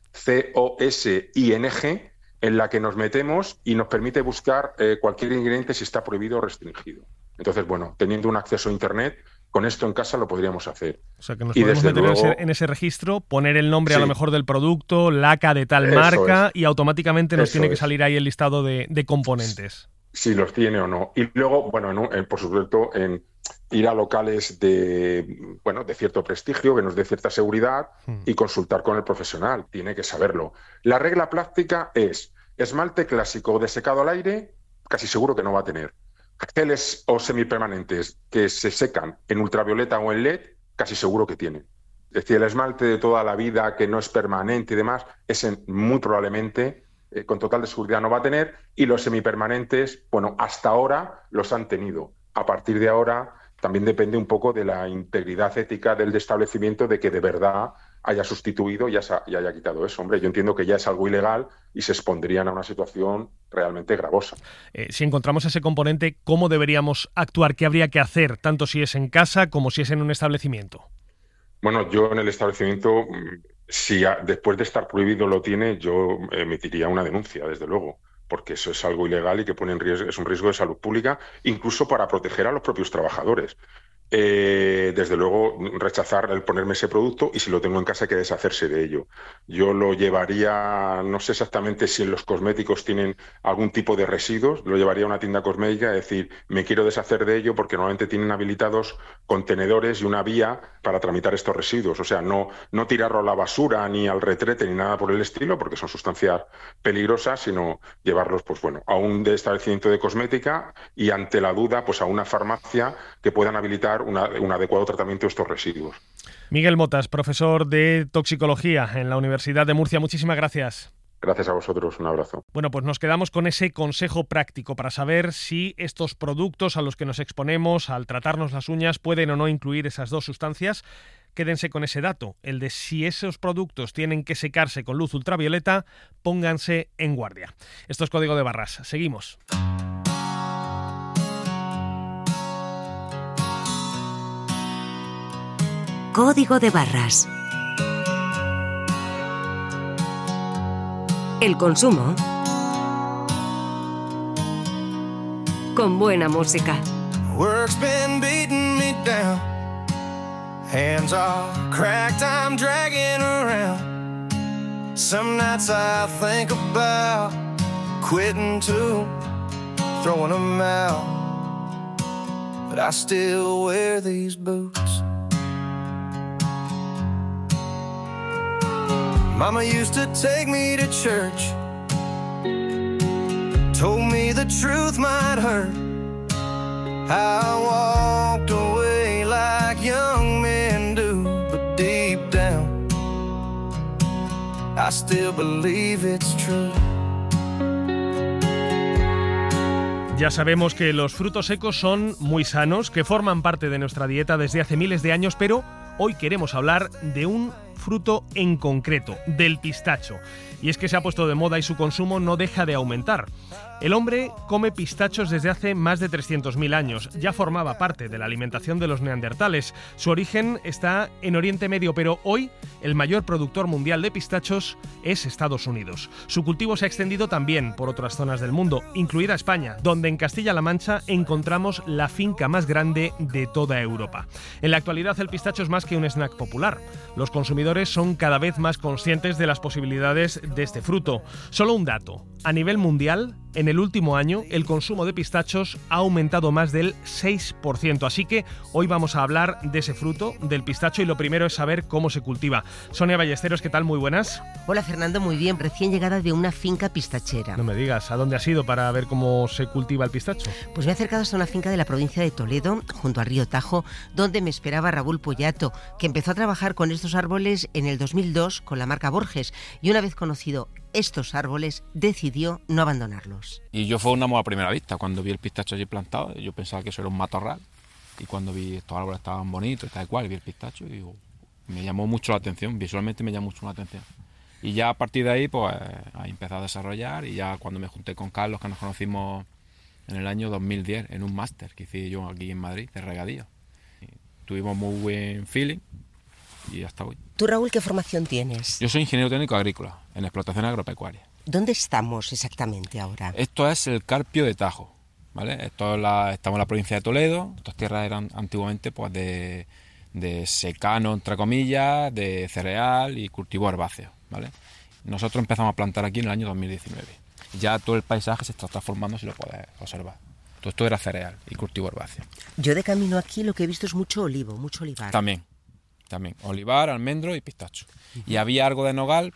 C O S I N G, en la que nos metemos y nos permite buscar eh, cualquier ingrediente si está prohibido o restringido. Entonces, bueno, teniendo un acceso a Internet, con esto en casa lo podríamos hacer. O sea, que nos y podemos meter luego, en, ese, en ese registro, poner el nombre sí. a lo mejor del producto, laca de tal Eso marca, es. y automáticamente nos Eso tiene es. que salir ahí el listado de, de componentes. Si los tiene o no. Y luego, bueno, en, en, por supuesto, en ir a locales de, bueno, de cierto prestigio, que nos dé cierta seguridad hmm. y consultar con el profesional. Tiene que saberlo. La regla práctica es esmalte clásico de secado al aire, casi seguro que no va a tener. Geles o semipermanentes que se secan en ultravioleta o en L E D, casi seguro que tiene. Es decir, el esmalte de toda la vida que no es permanente y demás, ese muy probablemente, eh, con total de seguridad, no va a tener. Y los semipermanentes, bueno, hasta ahora los han tenido. A partir de ahora también depende un poco de la integridad ética del establecimiento, de que de verdad haya sustituido y, haya, y haya quitado eso. Hombre, yo entiendo que ya es algo ilegal y se expondrían a una situación realmente gravosa. Eh, si encontramos ese componente, ¿cómo deberíamos actuar? ¿Qué habría que hacer, tanto si es en casa como si es en un establecimiento? Bueno, yo en el establecimiento, si a, después de estar prohibido lo tiene, yo emitiría una denuncia, desde luego, porque eso es algo ilegal y que pone en riesgo, es un riesgo de salud pública, incluso para proteger a los propios trabajadores. Eh, desde luego, rechazar el ponerme ese producto y si lo tengo en casa hay que deshacerse de ello. Yo lo llevaría, no sé exactamente si en los cosméticos tienen algún tipo de residuos, lo llevaría a una tienda cosmética, es decir, me quiero deshacer de ello porque normalmente tienen habilitados contenedores y una vía para tramitar estos residuos. O sea, no, no tirarlo a la basura ni al retrete ni nada por el estilo, porque son sustancias peligrosas, sino llevarlos, pues bueno, a un establecimiento de cosmética y ante la duda, pues a una farmacia que puedan habilitar Una, un adecuado tratamiento de estos residuos. Miguel Motas, profesor de toxicología en la Universidad de Murcia, muchísimas gracias. Gracias a vosotros, un abrazo. Bueno, pues nos quedamos con ese consejo práctico para saber si estos productos a los que nos exponemos al tratarnos las uñas pueden o no incluir esas dos sustancias. Quédense con ese dato, el de si esos productos tienen que secarse con luz ultravioleta, pónganse en guardia. Esto es Código de Barras. Seguimos. Código de Barras. El consumo con buena música. Work's been beating me down. Hands are cracked, I'm dragging around. Some nights I think about quitting too, throwing them out. But I still wear these boots. Mama used to take me to church, told me the truth might hurt. I walked away like young men do, but deep down, I still believe it's true. Ya sabemos que los frutos secos son muy sanos, que forman parte de nuestra dieta desde hace miles de años, pero hoy queremos hablar de un fruto en concreto, del pistacho. Y es que se ha puesto de moda y su consumo no deja de aumentar. El hombre come pistachos desde hace más de trescientos mil años. Ya formaba parte de la alimentación de los neandertales. Su origen está en Oriente Medio, pero hoy el mayor productor mundial de pistachos es Estados Unidos. Su cultivo se ha extendido también por otras zonas del mundo, incluida España, donde en Castilla-La Mancha encontramos la finca más grande de toda Europa. En la actualidad el pistacho es más que un snack popular. Los consumidores son cada vez más conscientes de las posibilidades de este fruto. Solo un dato. A nivel mundial, en el último año, el consumo de pistachos ha aumentado más del seis por ciento. Así que hoy vamos a hablar de ese fruto, del pistacho, y lo primero es saber cómo se cultiva. Sonia Ballesteros, ¿qué tal? Muy buenas. Hola Fernando, muy bien. Recién llegada de una finca pistachera. No me digas, ¿a dónde has ido para ver cómo se cultiva el pistacho? Pues me he acercado hasta una finca de la provincia de Toledo, junto al río Tajo, donde me esperaba Raúl Pollato, que empezó a trabajar con estos árboles en el dos mil dos con la marca Borges, y una vez conocido estos árboles, decidió no abandonarlos. Y yo fue un amor a primera vista. Cuando vi el pistacho allí plantado, yo pensaba que eso era un matorral. Y cuando vi estos árboles estaban bonitos y tal cual, vi el pistacho y digo, me llamó mucho la atención, visualmente me llamó mucho la atención. Y ya a partir de ahí, pues, ahí empecé a desarrollar, y ya cuando me junté con Carlos, que nos conocimos en el año dos mil diez, en un máster que hice yo aquí en Madrid, de regadío. Y tuvimos muy buen feeling y hasta hoy. ¿Tú, Raúl, qué formación tienes? Yo soy ingeniero técnico agrícola, en explotación agropecuaria. ¿Dónde estamos exactamente ahora? Esto es el Carpio de Tajo, ¿vale? Esto es la, estamos en la provincia de Toledo. Estas tierras eran antiguamente pues de, de secano, entre comillas, de cereal y cultivo herbáceo, ¿vale? Nosotros empezamos a plantar aquí en el año dos mil diecinueve. Ya todo el paisaje se está transformando, si lo puedes observar. Todo esto era cereal y cultivo herbáceo. Yo de camino aquí lo que he visto es mucho olivo, mucho olivar. También. También, olivar, almendro y pistacho. Uh-huh. Y había algo de nogal,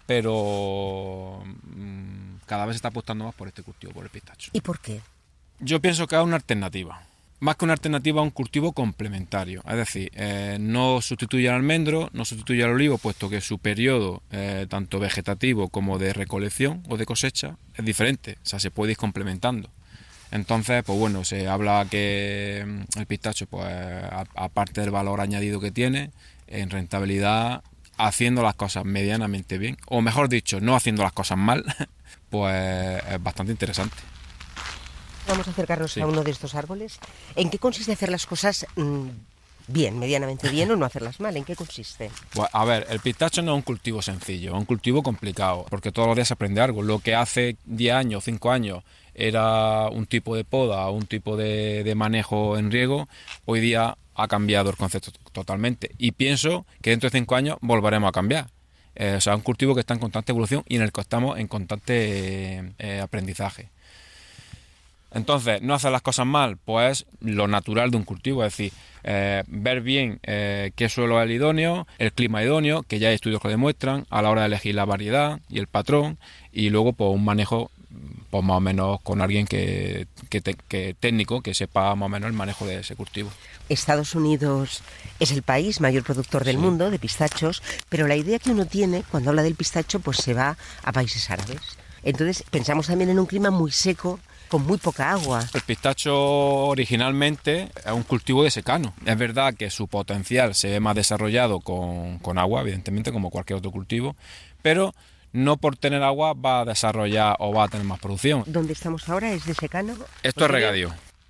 pero mmm, cada vez se está apostando más por este cultivo, por el pistacho. ¿Y por qué? Yo pienso que es una alternativa. Más que una alternativa, un cultivo complementario. Es decir, eh, no sustituye al almendro, no sustituye al olivo, puesto que su periodo, eh, tanto vegetativo como de recolección o de cosecha, es diferente. O sea, se puede ir complementando. Entonces, pues bueno, se habla que el pistacho, pues aparte del valor añadido que tiene, en rentabilidad haciendo las cosas medianamente bien, o mejor dicho, no haciendo las cosas mal, pues es bastante interesante. Vamos a acercarnos sí. a uno de estos árboles. ¿En qué consiste hacer las cosas mmm, bien, medianamente bien, o no hacerlas mal? ¿En qué consiste? Pues, a ver, el pistacho no es un cultivo sencillo, es un cultivo complicado, porque todos los días se aprende algo. Lo que hace diez años, cinco años, era un tipo de poda, un tipo de, de manejo en riego, hoy día ha cambiado el concepto totalmente. Y pienso que dentro de cinco años volveremos a cambiar. Eh, o sea, un cultivo que está en constante evolución y en el que estamos en constante eh, aprendizaje. Entonces, no hacer las cosas mal, pues lo natural de un cultivo, es decir, eh, ver bien eh, qué suelo es el idóneo, el clima idóneo, que ya hay estudios que lo demuestran, a la hora de elegir la variedad y el patrón, y luego pues un manejo pues más o menos con alguien que, que, te, que técnico, que sepa más o menos el manejo de ese cultivo. Estados Unidos es el país mayor productor del sí. mundo de pistachos, pero la idea que uno tiene cuando habla del pistacho pues se va a países árabes. Entonces pensamos también en un clima muy seco, con muy poca agua. El pistacho originalmente es un cultivo de secano. Es verdad que su potencial se ve más desarrollado con, con agua, evidentemente, como cualquier otro cultivo, pero no por tener agua va a desarrollar o va a tener más producción. ¿Dónde estamos ahora? ¿Es de secano? Esto es regadío.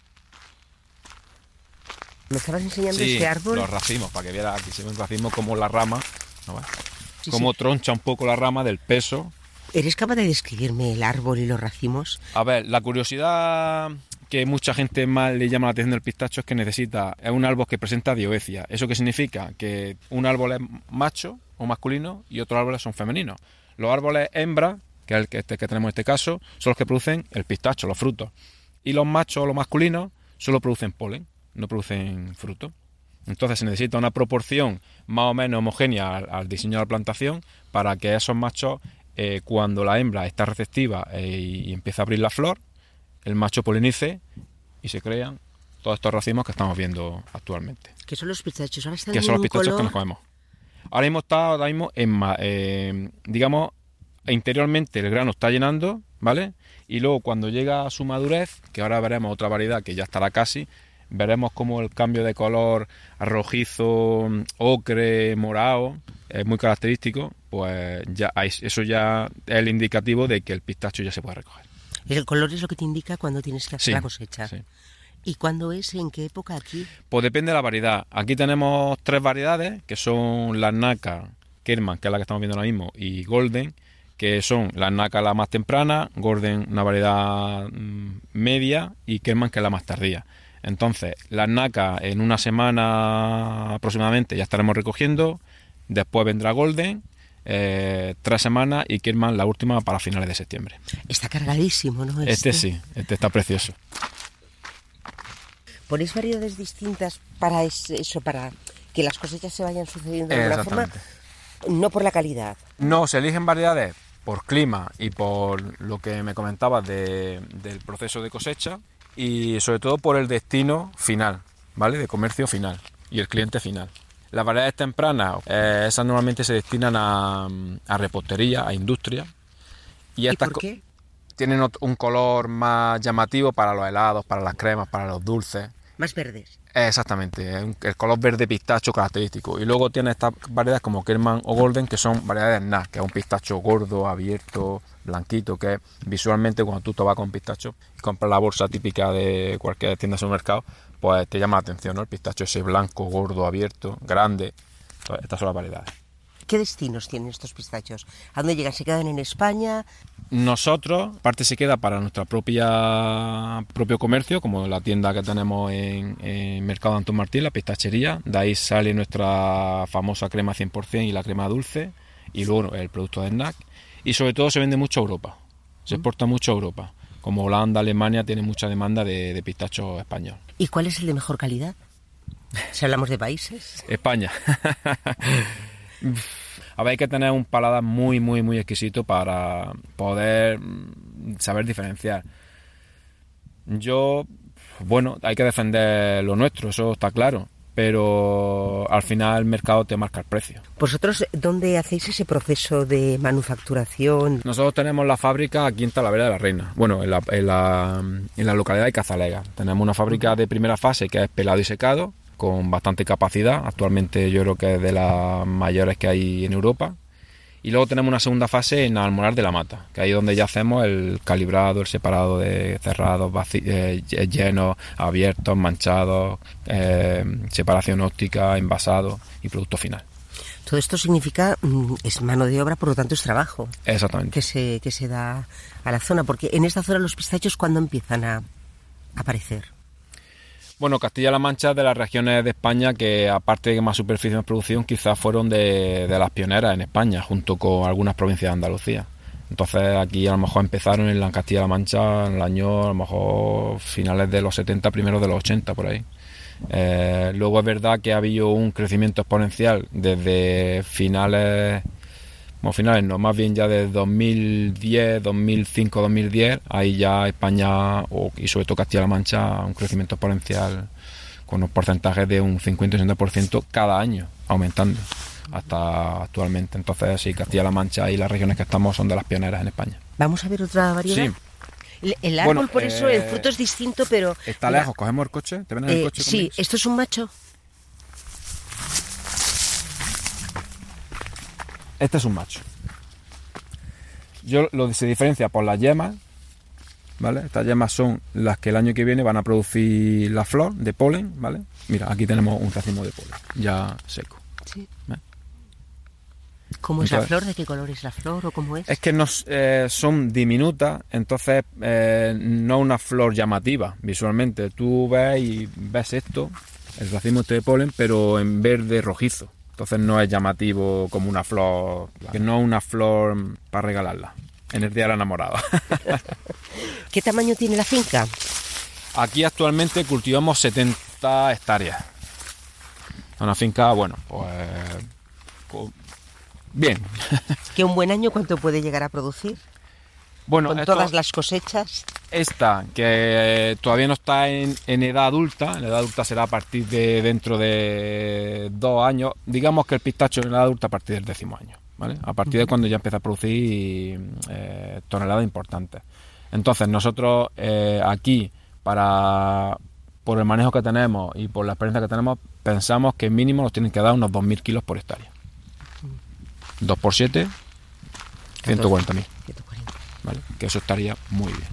¿Me estabas enseñando sí, este árbol? Los racimos, para que vieras aquí se ve un racimo como la rama, ¿no ves? Sí, como sí. troncha un poco la rama del peso. ¿Eres capaz de describirme el árbol y los racimos? A ver, la curiosidad que mucha gente más le llama la atención del pistacho es que necesita, es un árbol que presenta dioecia. ¿Eso qué significa? Que un árbol es macho o masculino y otros árboles son femeninos. Los árboles hembra, que es el que, este, que tenemos en este caso, son los que producen el pistacho, los frutos. Y los machos o los masculinos solo producen polen, no producen fruto. Entonces se necesita una proporción más o menos homogénea al, al diseño de la plantación para que esos machos, eh, cuando la hembra está receptiva eh, y, y empieza a abrir la flor, el macho polinice y se crean todos estos racimos que estamos viendo actualmente. ¿Qué son los pistachos? Ahora están que son los pistachos color... que nos comemos. Ahora mismo está, ahora mismo en, eh, digamos, interiormente el grano está llenando, ¿vale? Y luego cuando llega a su madurez, que ahora veremos otra variedad que ya estará casi, veremos como el cambio de color rojizo, ocre, morado, es muy característico, pues ya eso ya es el indicativo de que el pistacho ya se puede recoger. ¿El color es lo que te indica cuando tienes que hacer sí, la cosecha? Sí. ¿Y cuándo es? ¿En qué época aquí? Pues depende de la variedad. Aquí tenemos tres variedades, que son la Naka, Kerman, que es la que estamos viendo ahora mismo, y Golden, que son la Naka la más temprana, Golden una variedad mmm, media y Kerman que es la más tardía. Entonces, la Naka en una semana aproximadamente ya estaremos recogiendo, después vendrá Golden, eh, tres semanas, y Kerman la última para finales de septiembre. Está cargadísimo, ¿no? Este, este sí, este está precioso. ¿Ponéis variedades distintas para eso, para que las cosechas se vayan sucediendo de alguna forma? No por la calidad. No, se eligen variedades por clima y por lo que me comentabas de, del proceso de cosecha, y sobre todo por el destino final, ¿vale? De comercio final y el cliente final. Las variedades tempranas, eh, esas normalmente se destinan a, a repostería, a industria. ¿Y, ¿Y por qué? Tienen un color más llamativo para los helados, para las cremas, para los dulces. Más verdes. Exactamente, el color verde pistacho característico. Y luego tiene estas variedades como Kerman o Golden, que son variedades N A, que es un pistacho gordo, abierto, blanquito, que visualmente cuando tú te vas con pistacho y compras la bolsa típica de cualquier tienda de supermercado, pues te llama la atención, ¿no? El pistacho ese blanco, gordo, abierto, grande. Entonces, estas son las variedades. ¿Qué destinos tienen estos pistachos? ¿A dónde llegan? ¿Se quedan en España? Nosotros, parte se queda para nuestra propia propio comercio, como la tienda que tenemos en, en Mercado Antón Martín, la pistachería. De ahí sale nuestra famosa crema cien por ciento y la crema dulce, y luego el producto de snack. Y sobre todo se vende mucho a Europa, se exporta mucho a Europa. Como Holanda, Alemania, tiene mucha demanda de, de pistacho español. ¿Y cuál es el de mejor calidad? Si hablamos de países. España. A ver, hay que tener un paladar muy, muy, muy exquisito para poder saber diferenciar. Yo, bueno, hay que defender lo nuestro, eso está claro, pero al final el mercado te marca el precio. ¿Vosotros dónde hacéis ese proceso de manufacturación? Nosotros tenemos la fábrica aquí en Talavera de la Reina, bueno, en la, en la, en la localidad de Cazalega. Tenemos una fábrica de primera fase que es pelado y secado, con bastante capacidad. Actualmente yo creo que es de las mayores que hay en Europa. Y luego tenemos una segunda fase en Almonar de la Mata, que ahí es donde ya hacemos el calibrado, el separado de cerrados, vaci- eh, llenos, abiertos, manchados, eh, separación óptica, envasado y producto final. Todo esto significa, es mano de obra, por lo tanto es trabajo. Exactamente. Que se, que se da a la zona, porque en esta zona los pistachos, ¿cuándo empiezan a aparecer? Bueno, Castilla-La Mancha es de las regiones de España que, aparte de más superficie de producción, quizás fueron de, de las pioneras en España, junto con algunas provincias de Andalucía. Entonces aquí a lo mejor empezaron en la Castilla-La Mancha en el año, a lo mejor finales de los setenta, primeros de los ochenta, por ahí. Eh, luego es verdad que ha habido un crecimiento exponencial desde finales, bueno, finales no, más bien ya desde dos mil diez, dos mil cinco, dos mil diez, ahí ya España o, y sobre todo Castilla-La Mancha, un crecimiento exponencial con unos porcentajes de un cincuenta y sesenta por ciento cada año, aumentando hasta actualmente. Entonces sí, Castilla-La Mancha y las regiones que estamos son de las pioneras en España. ¿Vamos a ver otra variedad? Sí. El, el árbol, Bueno, por eso, eh, el fruto es distinto, pero... Está mira, lejos, cogemos el coche, ¿te ven en el eh, coche? Sí, conmigo? ¿esto es un macho? Este es un macho. Yo lo se diferencia por las yemas, ¿vale? Estas yemas son las que el año que viene van a producir la flor de polen, ¿vale? Mira, aquí tenemos un racimo de polen ya seco. Sí. ¿Ves? ¿Cómo es la Entonces, flor? ¿De qué color es la flor o cómo es? Es que no, eh, son diminutas, entonces eh, no una flor llamativa visualmente. Tú ves y ves esto, el racimo este de polen, pero en verde rojizo. Entonces no es llamativo como una flor, que no es una flor para regalarla en el día del enamorado. ¿Qué tamaño tiene la finca? Aquí actualmente cultivamos setenta hectáreas. Una finca, bueno, pues co- bien. ¿Que un buen año cuánto puede llegar a producir? Bueno, Con esto- todas las cosechas. Esta, que todavía no está en, en edad adulta, en edad adulta será a partir de dentro de dos años, digamos que el pistacho en edad adulta a partir del décimo año, ¿vale? A partir de cuando ya empieza a producir eh, toneladas importantes. Entonces nosotros eh, aquí, para por el manejo que tenemos y por la experiencia que tenemos, pensamos que mínimo nos tienen que dar unos dos mil kilos por hectárea. dos por siete, ciento cuarenta mil. ¿Vale? Que eso estaría muy bien.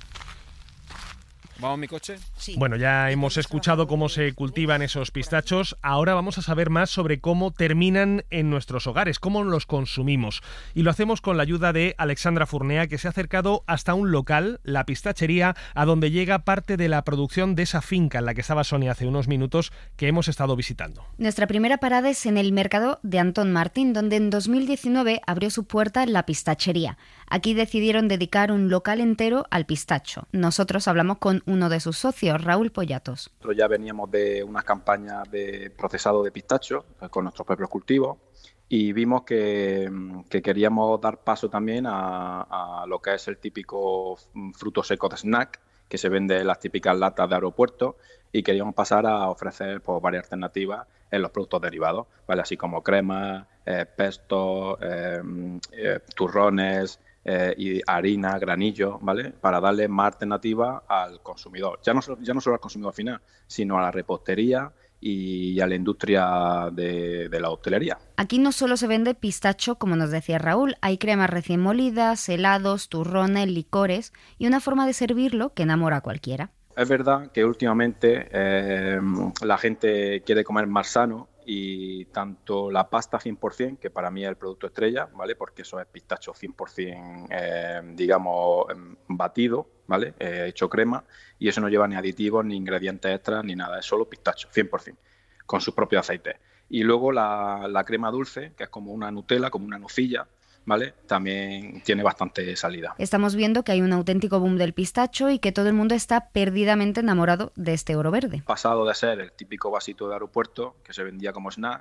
¿Vamos a mi coche? Bueno, ya hemos escuchado cómo se cultivan esos pistachos. Ahora vamos a saber más sobre cómo terminan en nuestros hogares, cómo los consumimos. Y lo hacemos con la ayuda de Alexandra Furnea, que se ha acercado hasta un local, la pistachería, a donde llega parte de la producción de esa finca en la que estaba Sonia hace unos minutos, que hemos estado visitando. Nuestra primera parada es en el mercado de Antón Martín, donde en dos mil diecinueve abrió su puerta la pistachería. Aquí decidieron dedicar un local entero al pistacho. Nosotros hablamos con uno de sus socios, Raúl Pollatos. Nosotros ya veníamos de unas campañas de procesado de pistacho con nuestros propios cultivos y vimos que, que queríamos dar paso también a, a lo que es el típico fruto seco de snack que se vende en las típicas latas de aeropuerto, y queríamos pasar a ofrecer pues, varias alternativas en los productos derivados, ¿vale? Así como cremas, eh, pestos, eh, eh, turrones, Eh, y harina, granillo, ¿vale? Para darle más alternativa al consumidor. Ya no, ya no solo al consumidor final, sino a la repostería y a la industria de, de la hostelería. Aquí no solo se vende pistacho, como nos decía Raúl, hay cremas recién molidas, helados, turrones, licores y una forma de servirlo que enamora a cualquiera. Es verdad que últimamente eh, la gente quiere comer más sano, y tanto la pasta cien por ciento, que para mí es el producto estrella, ¿vale? Porque eso es pistacho cien por ciento, eh, digamos, batido, ¿vale? Eh, hecho crema, y eso no lleva ni aditivos, ni ingredientes extras, ni nada, es solo pistacho, cien por ciento, con sus propios aceites. Y luego la, la crema dulce, que es como una Nutella, como una nocilla, ¿vale? También tiene bastante salida. Estamos viendo que hay un auténtico boom del pistacho y que todo el mundo está perdidamente enamorado de este oro verde. Pasado de ser el típico vasito de aeropuerto que se vendía como snack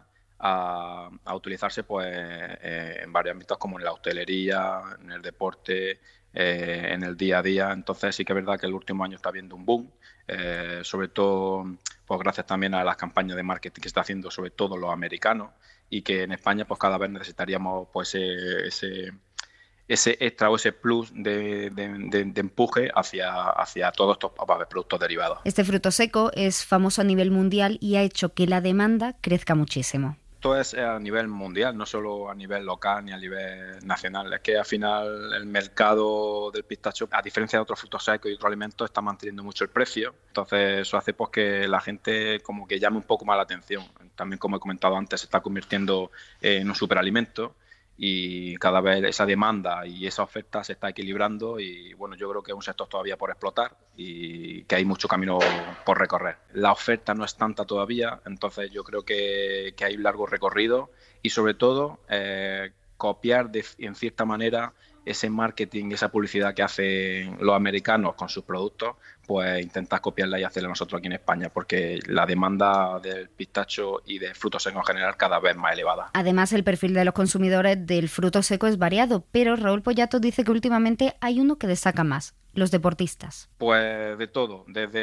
a, a utilizarse pues eh, en varios ámbitos, como en la hostelería, en el deporte, eh, en el día a día. Entonces sí que es verdad que el último año está habiendo un boom, eh, sobre todo pues gracias también a las campañas de marketing que está haciendo sobre todo los americanos, y que en España pues cada vez necesitaríamos pues ese, ese, ese extra o ese plus de, de, de, de empuje hacia, hacia todos estos productos derivados. Este fruto seco es famoso a nivel mundial y ha hecho que la demanda crezca muchísimo. Esto es a nivel mundial, no solo a nivel local ni a nivel nacional. Es que al final el mercado del pistacho, a diferencia de otros frutos secos y otros alimentos, está manteniendo mucho el precio. Entonces eso hace pues que la gente como que llame un poco más la atención. También, como he comentado antes, se está convirtiendo en un superalimento y cada vez esa demanda y esa oferta se está equilibrando y bueno, yo creo que es un sector todavía por explotar y que hay mucho camino por recorrer. La oferta no es tanta todavía, entonces yo creo que, que hay un largo recorrido y sobre todo eh, copiar de, en cierta manera ese marketing, esa publicidad que hacen los americanos con sus productos, pues intentar copiarla y hacerla nosotros aquí en España, porque la demanda del pistacho y de frutos secos en general cada vez más elevada. Además, el perfil de los consumidores del fruto seco es variado, pero Raúl Pollato dice que últimamente hay uno que destaca más: los deportistas. Pues de todo,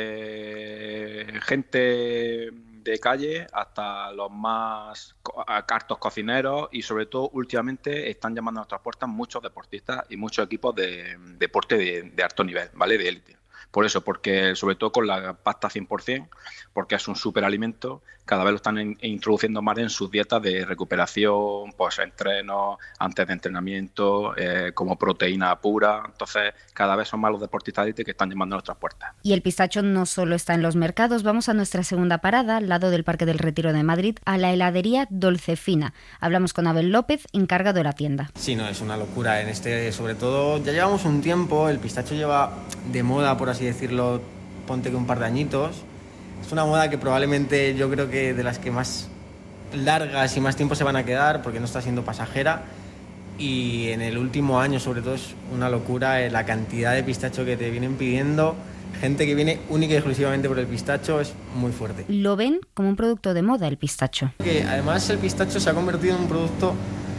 desde gente de calle hasta los más hartos cocineros y sobre todo últimamente están llamando a nuestras puertas muchos deportistas y muchos equipos de deporte de, de alto nivel, ¿vale? De élite. Por eso, porque sobre todo con la pasta cien por ciento, porque es un superalimento, cada vez lo están in, introduciendo más en sus dietas de recuperación, pues entrenos, antes de entrenamiento, eh, como proteína pura. Entonces, cada vez son más los deportistas élite que están llamando a nuestras puertas. Y el pistacho no solo está en los mercados. Vamos a nuestra segunda parada, al lado del Parque del Retiro de Madrid, a la heladería Dolcefina. Hablamos con Abel López, encargado de la tienda. Sí, no, es una locura. En este, sobre todo, ya llevamos un tiempo, el pistacho lleva de moda, por así decirlo, ponte que un par de añitos. Es una moda que probablemente yo creo que de las que más largas y más tiempo se van a quedar, porque no está siendo pasajera. Y en el último año, sobre todo, es una locura la cantidad de pistacho que te vienen pidiendo. Gente que viene única y exclusivamente por el pistacho, es muy fuerte. Lo ven como un producto de moda, el pistacho. Que además el pistacho se ha convertido en un producto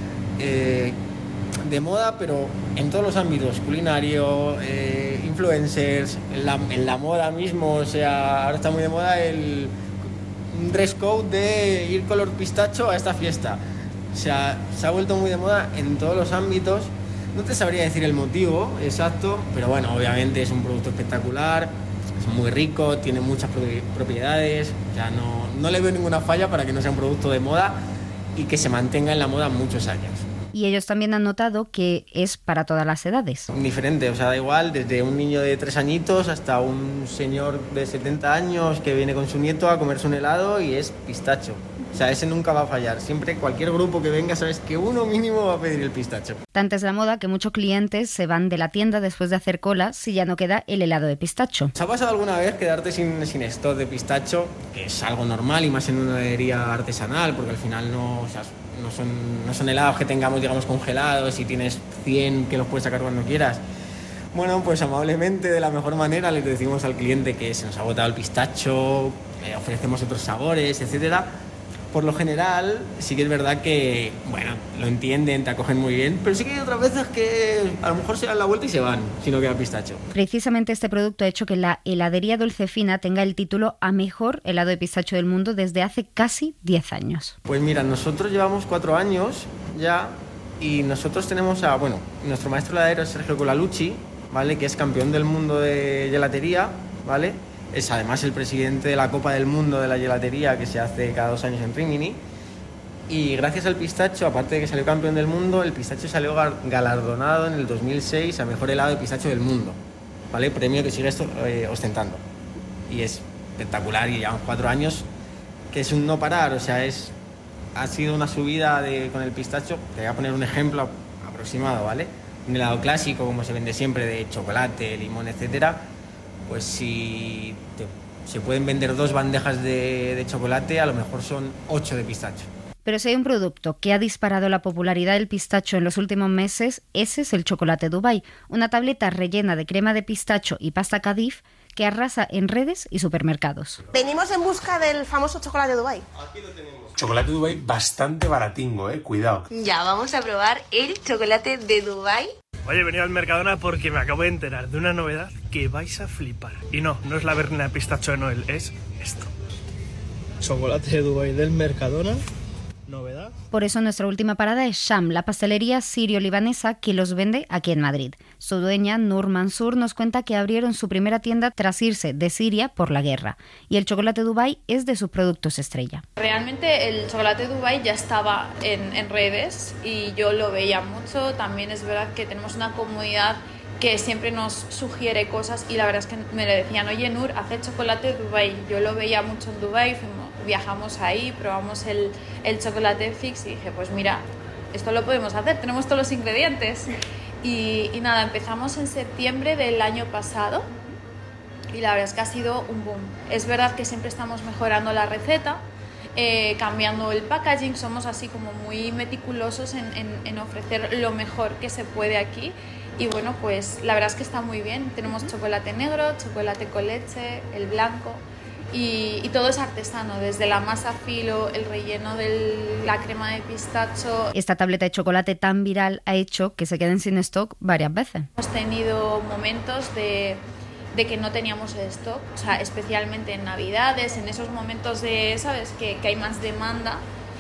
eh, de moda, pero en todos los ámbitos: culinario, eh, influencers, en la, en la moda mismo. O sea, ahora está muy de moda el dress code de ir color pistacho a esta fiesta. O sea, se ha vuelto muy de moda en todos los ámbitos. No te sabría decir el motivo exacto, pero bueno, obviamente es un producto espectacular, es muy rico, tiene muchas propiedades. O sea, no, no le veo ninguna falla para que no sea un producto de moda y que se mantenga en la moda muchos años. Y ellos también han notado que es para todas las edades. Diferente, o sea, da igual, desde un niño de tres añitos hasta un señor de setenta años que viene con su nieto a comerse un helado y es pistacho. O sea, ese nunca va a fallar. Siempre, cualquier grupo que venga, sabes que uno mínimo va a pedir el pistacho. Tanta es la moda que muchos clientes se van de la tienda después de hacer cola si ya no queda el helado de pistacho. ¿Te ha pasado alguna vez quedarte sin, sin stock de pistacho? Que es algo normal y más en una heladería artesanal, porque al final no, o sea, no, son, no son helados que tengamos, digamos, congelados y tienes cien que los puedes sacar cuando quieras. Bueno, pues amablemente, de la mejor manera, le decimos al cliente que se nos ha agotado el pistacho, le ofrecemos otros sabores, etcétera. Por lo general, sí que es verdad que, bueno, lo entienden, te acogen muy bien, pero sí que hay otras veces que a lo mejor se dan la vuelta y se van, si no queda pistacho. Precisamente este producto ha hecho que la heladería Dolcefina tenga el título a mejor helado de pistacho del mundo desde hace casi diez años. Pues mira, nosotros llevamos cuatro años ya y nosotros tenemos a, bueno, nuestro maestro heladero es Sergio Colalucci, ¿vale?, que es campeón del mundo de gelatería, ¿vale? Es además el presidente de la Copa del Mundo de la Gelatería que se hace cada dos años en Rimini. Y gracias al pistacho, aparte de que salió campeón del mundo, el pistacho salió galardonado en el dos mil seis a mejor helado de pistacho del mundo, ¿vale? Premio que sigue esto, eh, ostentando. Y es espectacular y llevamos cuatro años que es un no parar. O sea, es, ha sido una subida de, con el pistacho. Te voy a poner un ejemplo aproximado, ¿vale? Un helado clásico, como se vende siempre, de chocolate, limón, etcétera. Pues si te, se pueden vender dos bandejas de, de chocolate, a lo mejor son ocho de pistacho. Pero si hay un producto que ha disparado la popularidad del pistacho en los últimos meses, ese es el chocolate Dubai, una tableta rellena de crema de pistacho y pasta Cadif que arrasa en redes y supermercados. Venimos en busca del famoso chocolate Dubai. Aquí lo tenemos. Chocolate Dubai bastante baratingo, eh, cuidado. Ya, vamos a probar el chocolate de Dubai. Oye, he venido al Mercadona porque me acabo de enterar de una novedad que vais a flipar. Y no, no es la berlina de pistacho de Noel, es esto. Chocolate de Dubái del Mercadona, novedad. Por eso nuestra última parada es Sham, la pastelería sirio-libanesa que los vende aquí en Madrid. Su dueña, Nur Mansur, nos cuenta que abrieron su primera tienda tras irse de Siria por la guerra. Y el chocolate Dubai es de sus productos estrella. Realmente el chocolate Dubai ya estaba en, en redes y yo lo veía mucho. También es verdad que tenemos una comunidad que siempre nos sugiere cosas y la verdad es que me le decían, oye Nur, hace chocolate Dubai. Yo lo veía mucho en Dubai, fuimos, viajamos ahí, probamos el, el chocolate fix y dije, pues mira, esto lo podemos hacer, tenemos todos los ingredientes. Y, y nada, empezamos en septiembre del año pasado y la verdad es que ha sido un boom. Es verdad que siempre estamos mejorando la receta, eh, cambiando el packaging, somos así como muy meticulosos en, en, en ofrecer lo mejor que se puede aquí. Y bueno, pues la verdad es que está muy bien. Tenemos chocolate negro, chocolate con leche, el blanco y, y todo es artesano, desde la masa filo, el relleno de la crema de pistacho. Esta tableta de chocolate tan viral ha hecho que se queden sin stock varias veces. Hemos tenido momentos de, de que no teníamos stock, o sea, especialmente en Navidades, en esos momentos de, ¿sabes?, que, que hay más demanda.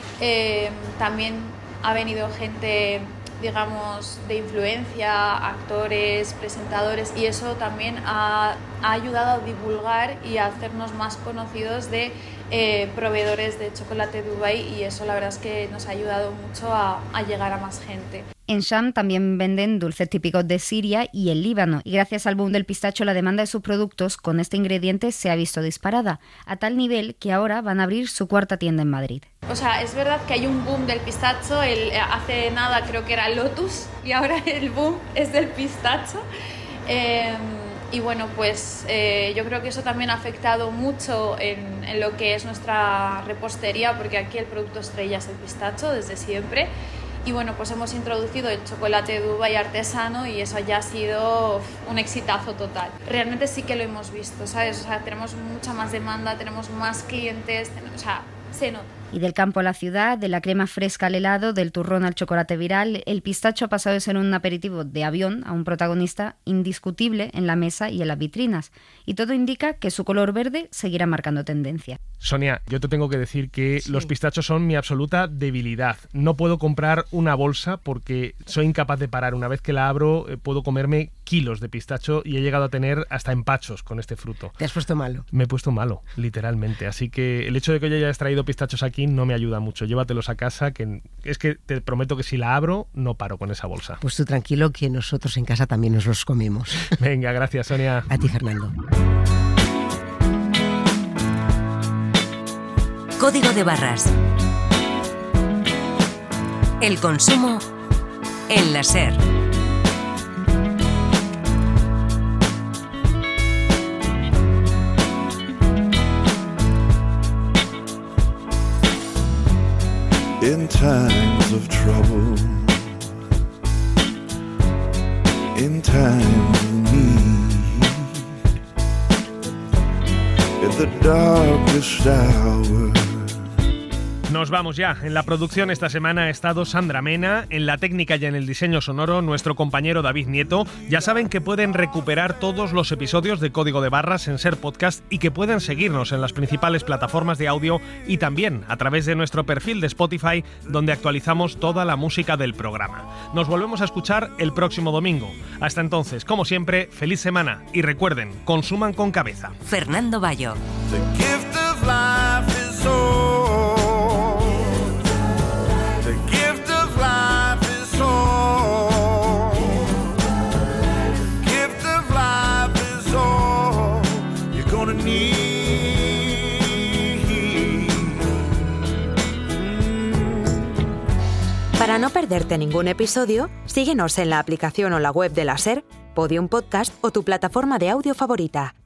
Eh, también ha venido gente, digamos, de influencia, actores, presentadores, y eso también ha, ha ayudado a divulgar y a hacernos más conocidos de eh, proveedores de chocolate Dubai, y eso la verdad es que nos ha ayudado mucho a, a llegar a más gente. En Sham también venden dulces típicos de Siria y el Líbano, y gracias al boom del pistacho la demanda de sus productos con este ingrediente se ha visto disparada, a tal nivel que ahora van a abrir su cuarta tienda en Madrid. O sea, es verdad que hay un boom del pistacho, el, hace nada creo que era Lotus y ahora el boom es del pistacho. Eh, y bueno, pues eh, yo creo que eso también ha afectado mucho en, en lo que es nuestra repostería, porque aquí el producto estrella es el pistacho desde siempre. Y bueno, pues hemos introducido el chocolate Dubai artesano y eso ya ha sido un exitazo total. Realmente sí que lo hemos visto, ¿sabes? O sea, tenemos mucha más demanda, tenemos más clientes, tenemos, o sea, se nota. Y del campo a la ciudad, de la crema fresca al helado, del turrón al chocolate viral, el pistacho ha pasado de ser un aperitivo de avión a un protagonista indiscutible en la mesa y en las vitrinas. Y todo indica que su color verde seguirá marcando tendencia. Sonia, yo te tengo que decir que Sí. los pistachos son mi absoluta debilidad. No puedo comprar una bolsa porque soy incapaz de parar. Una vez que la abro, eh, puedo comerme kilos de pistacho y he llegado a tener hasta empachos con este fruto. Te has puesto malo. Me he puesto malo, literalmente. Así que el hecho de que yo hayas traído pistachos aquí no me ayuda mucho. Llévatelos a casa, que es que te prometo que si la abro, no paro con esa bolsa. Pues tú tranquilo, que nosotros en casa también nos los comemos. Venga, gracias, Sonia. A ti, Fernando. Código de barras. El consumo en la SER. In times of trouble, in times of need, in the darkest hour. Nos vamos ya. En la producción esta semana ha estado Sandra Mena, en la técnica y en el diseño sonoro nuestro compañero David Nieto. Ya saben que pueden recuperar todos los episodios de Código de Barras en SER Podcast y que pueden seguirnos en las principales plataformas de audio y también a través de nuestro perfil de Spotify, donde actualizamos toda la música del programa. Nos volvemos a escuchar el próximo domingo. Hasta entonces, como siempre, feliz semana y recuerden, consuman con cabeza. Fernando Bayo. The gift of life is all. Para no perderte ningún episodio, síguenos en la aplicación o la web de la SER, Podium Podcast o tu plataforma de audio favorita.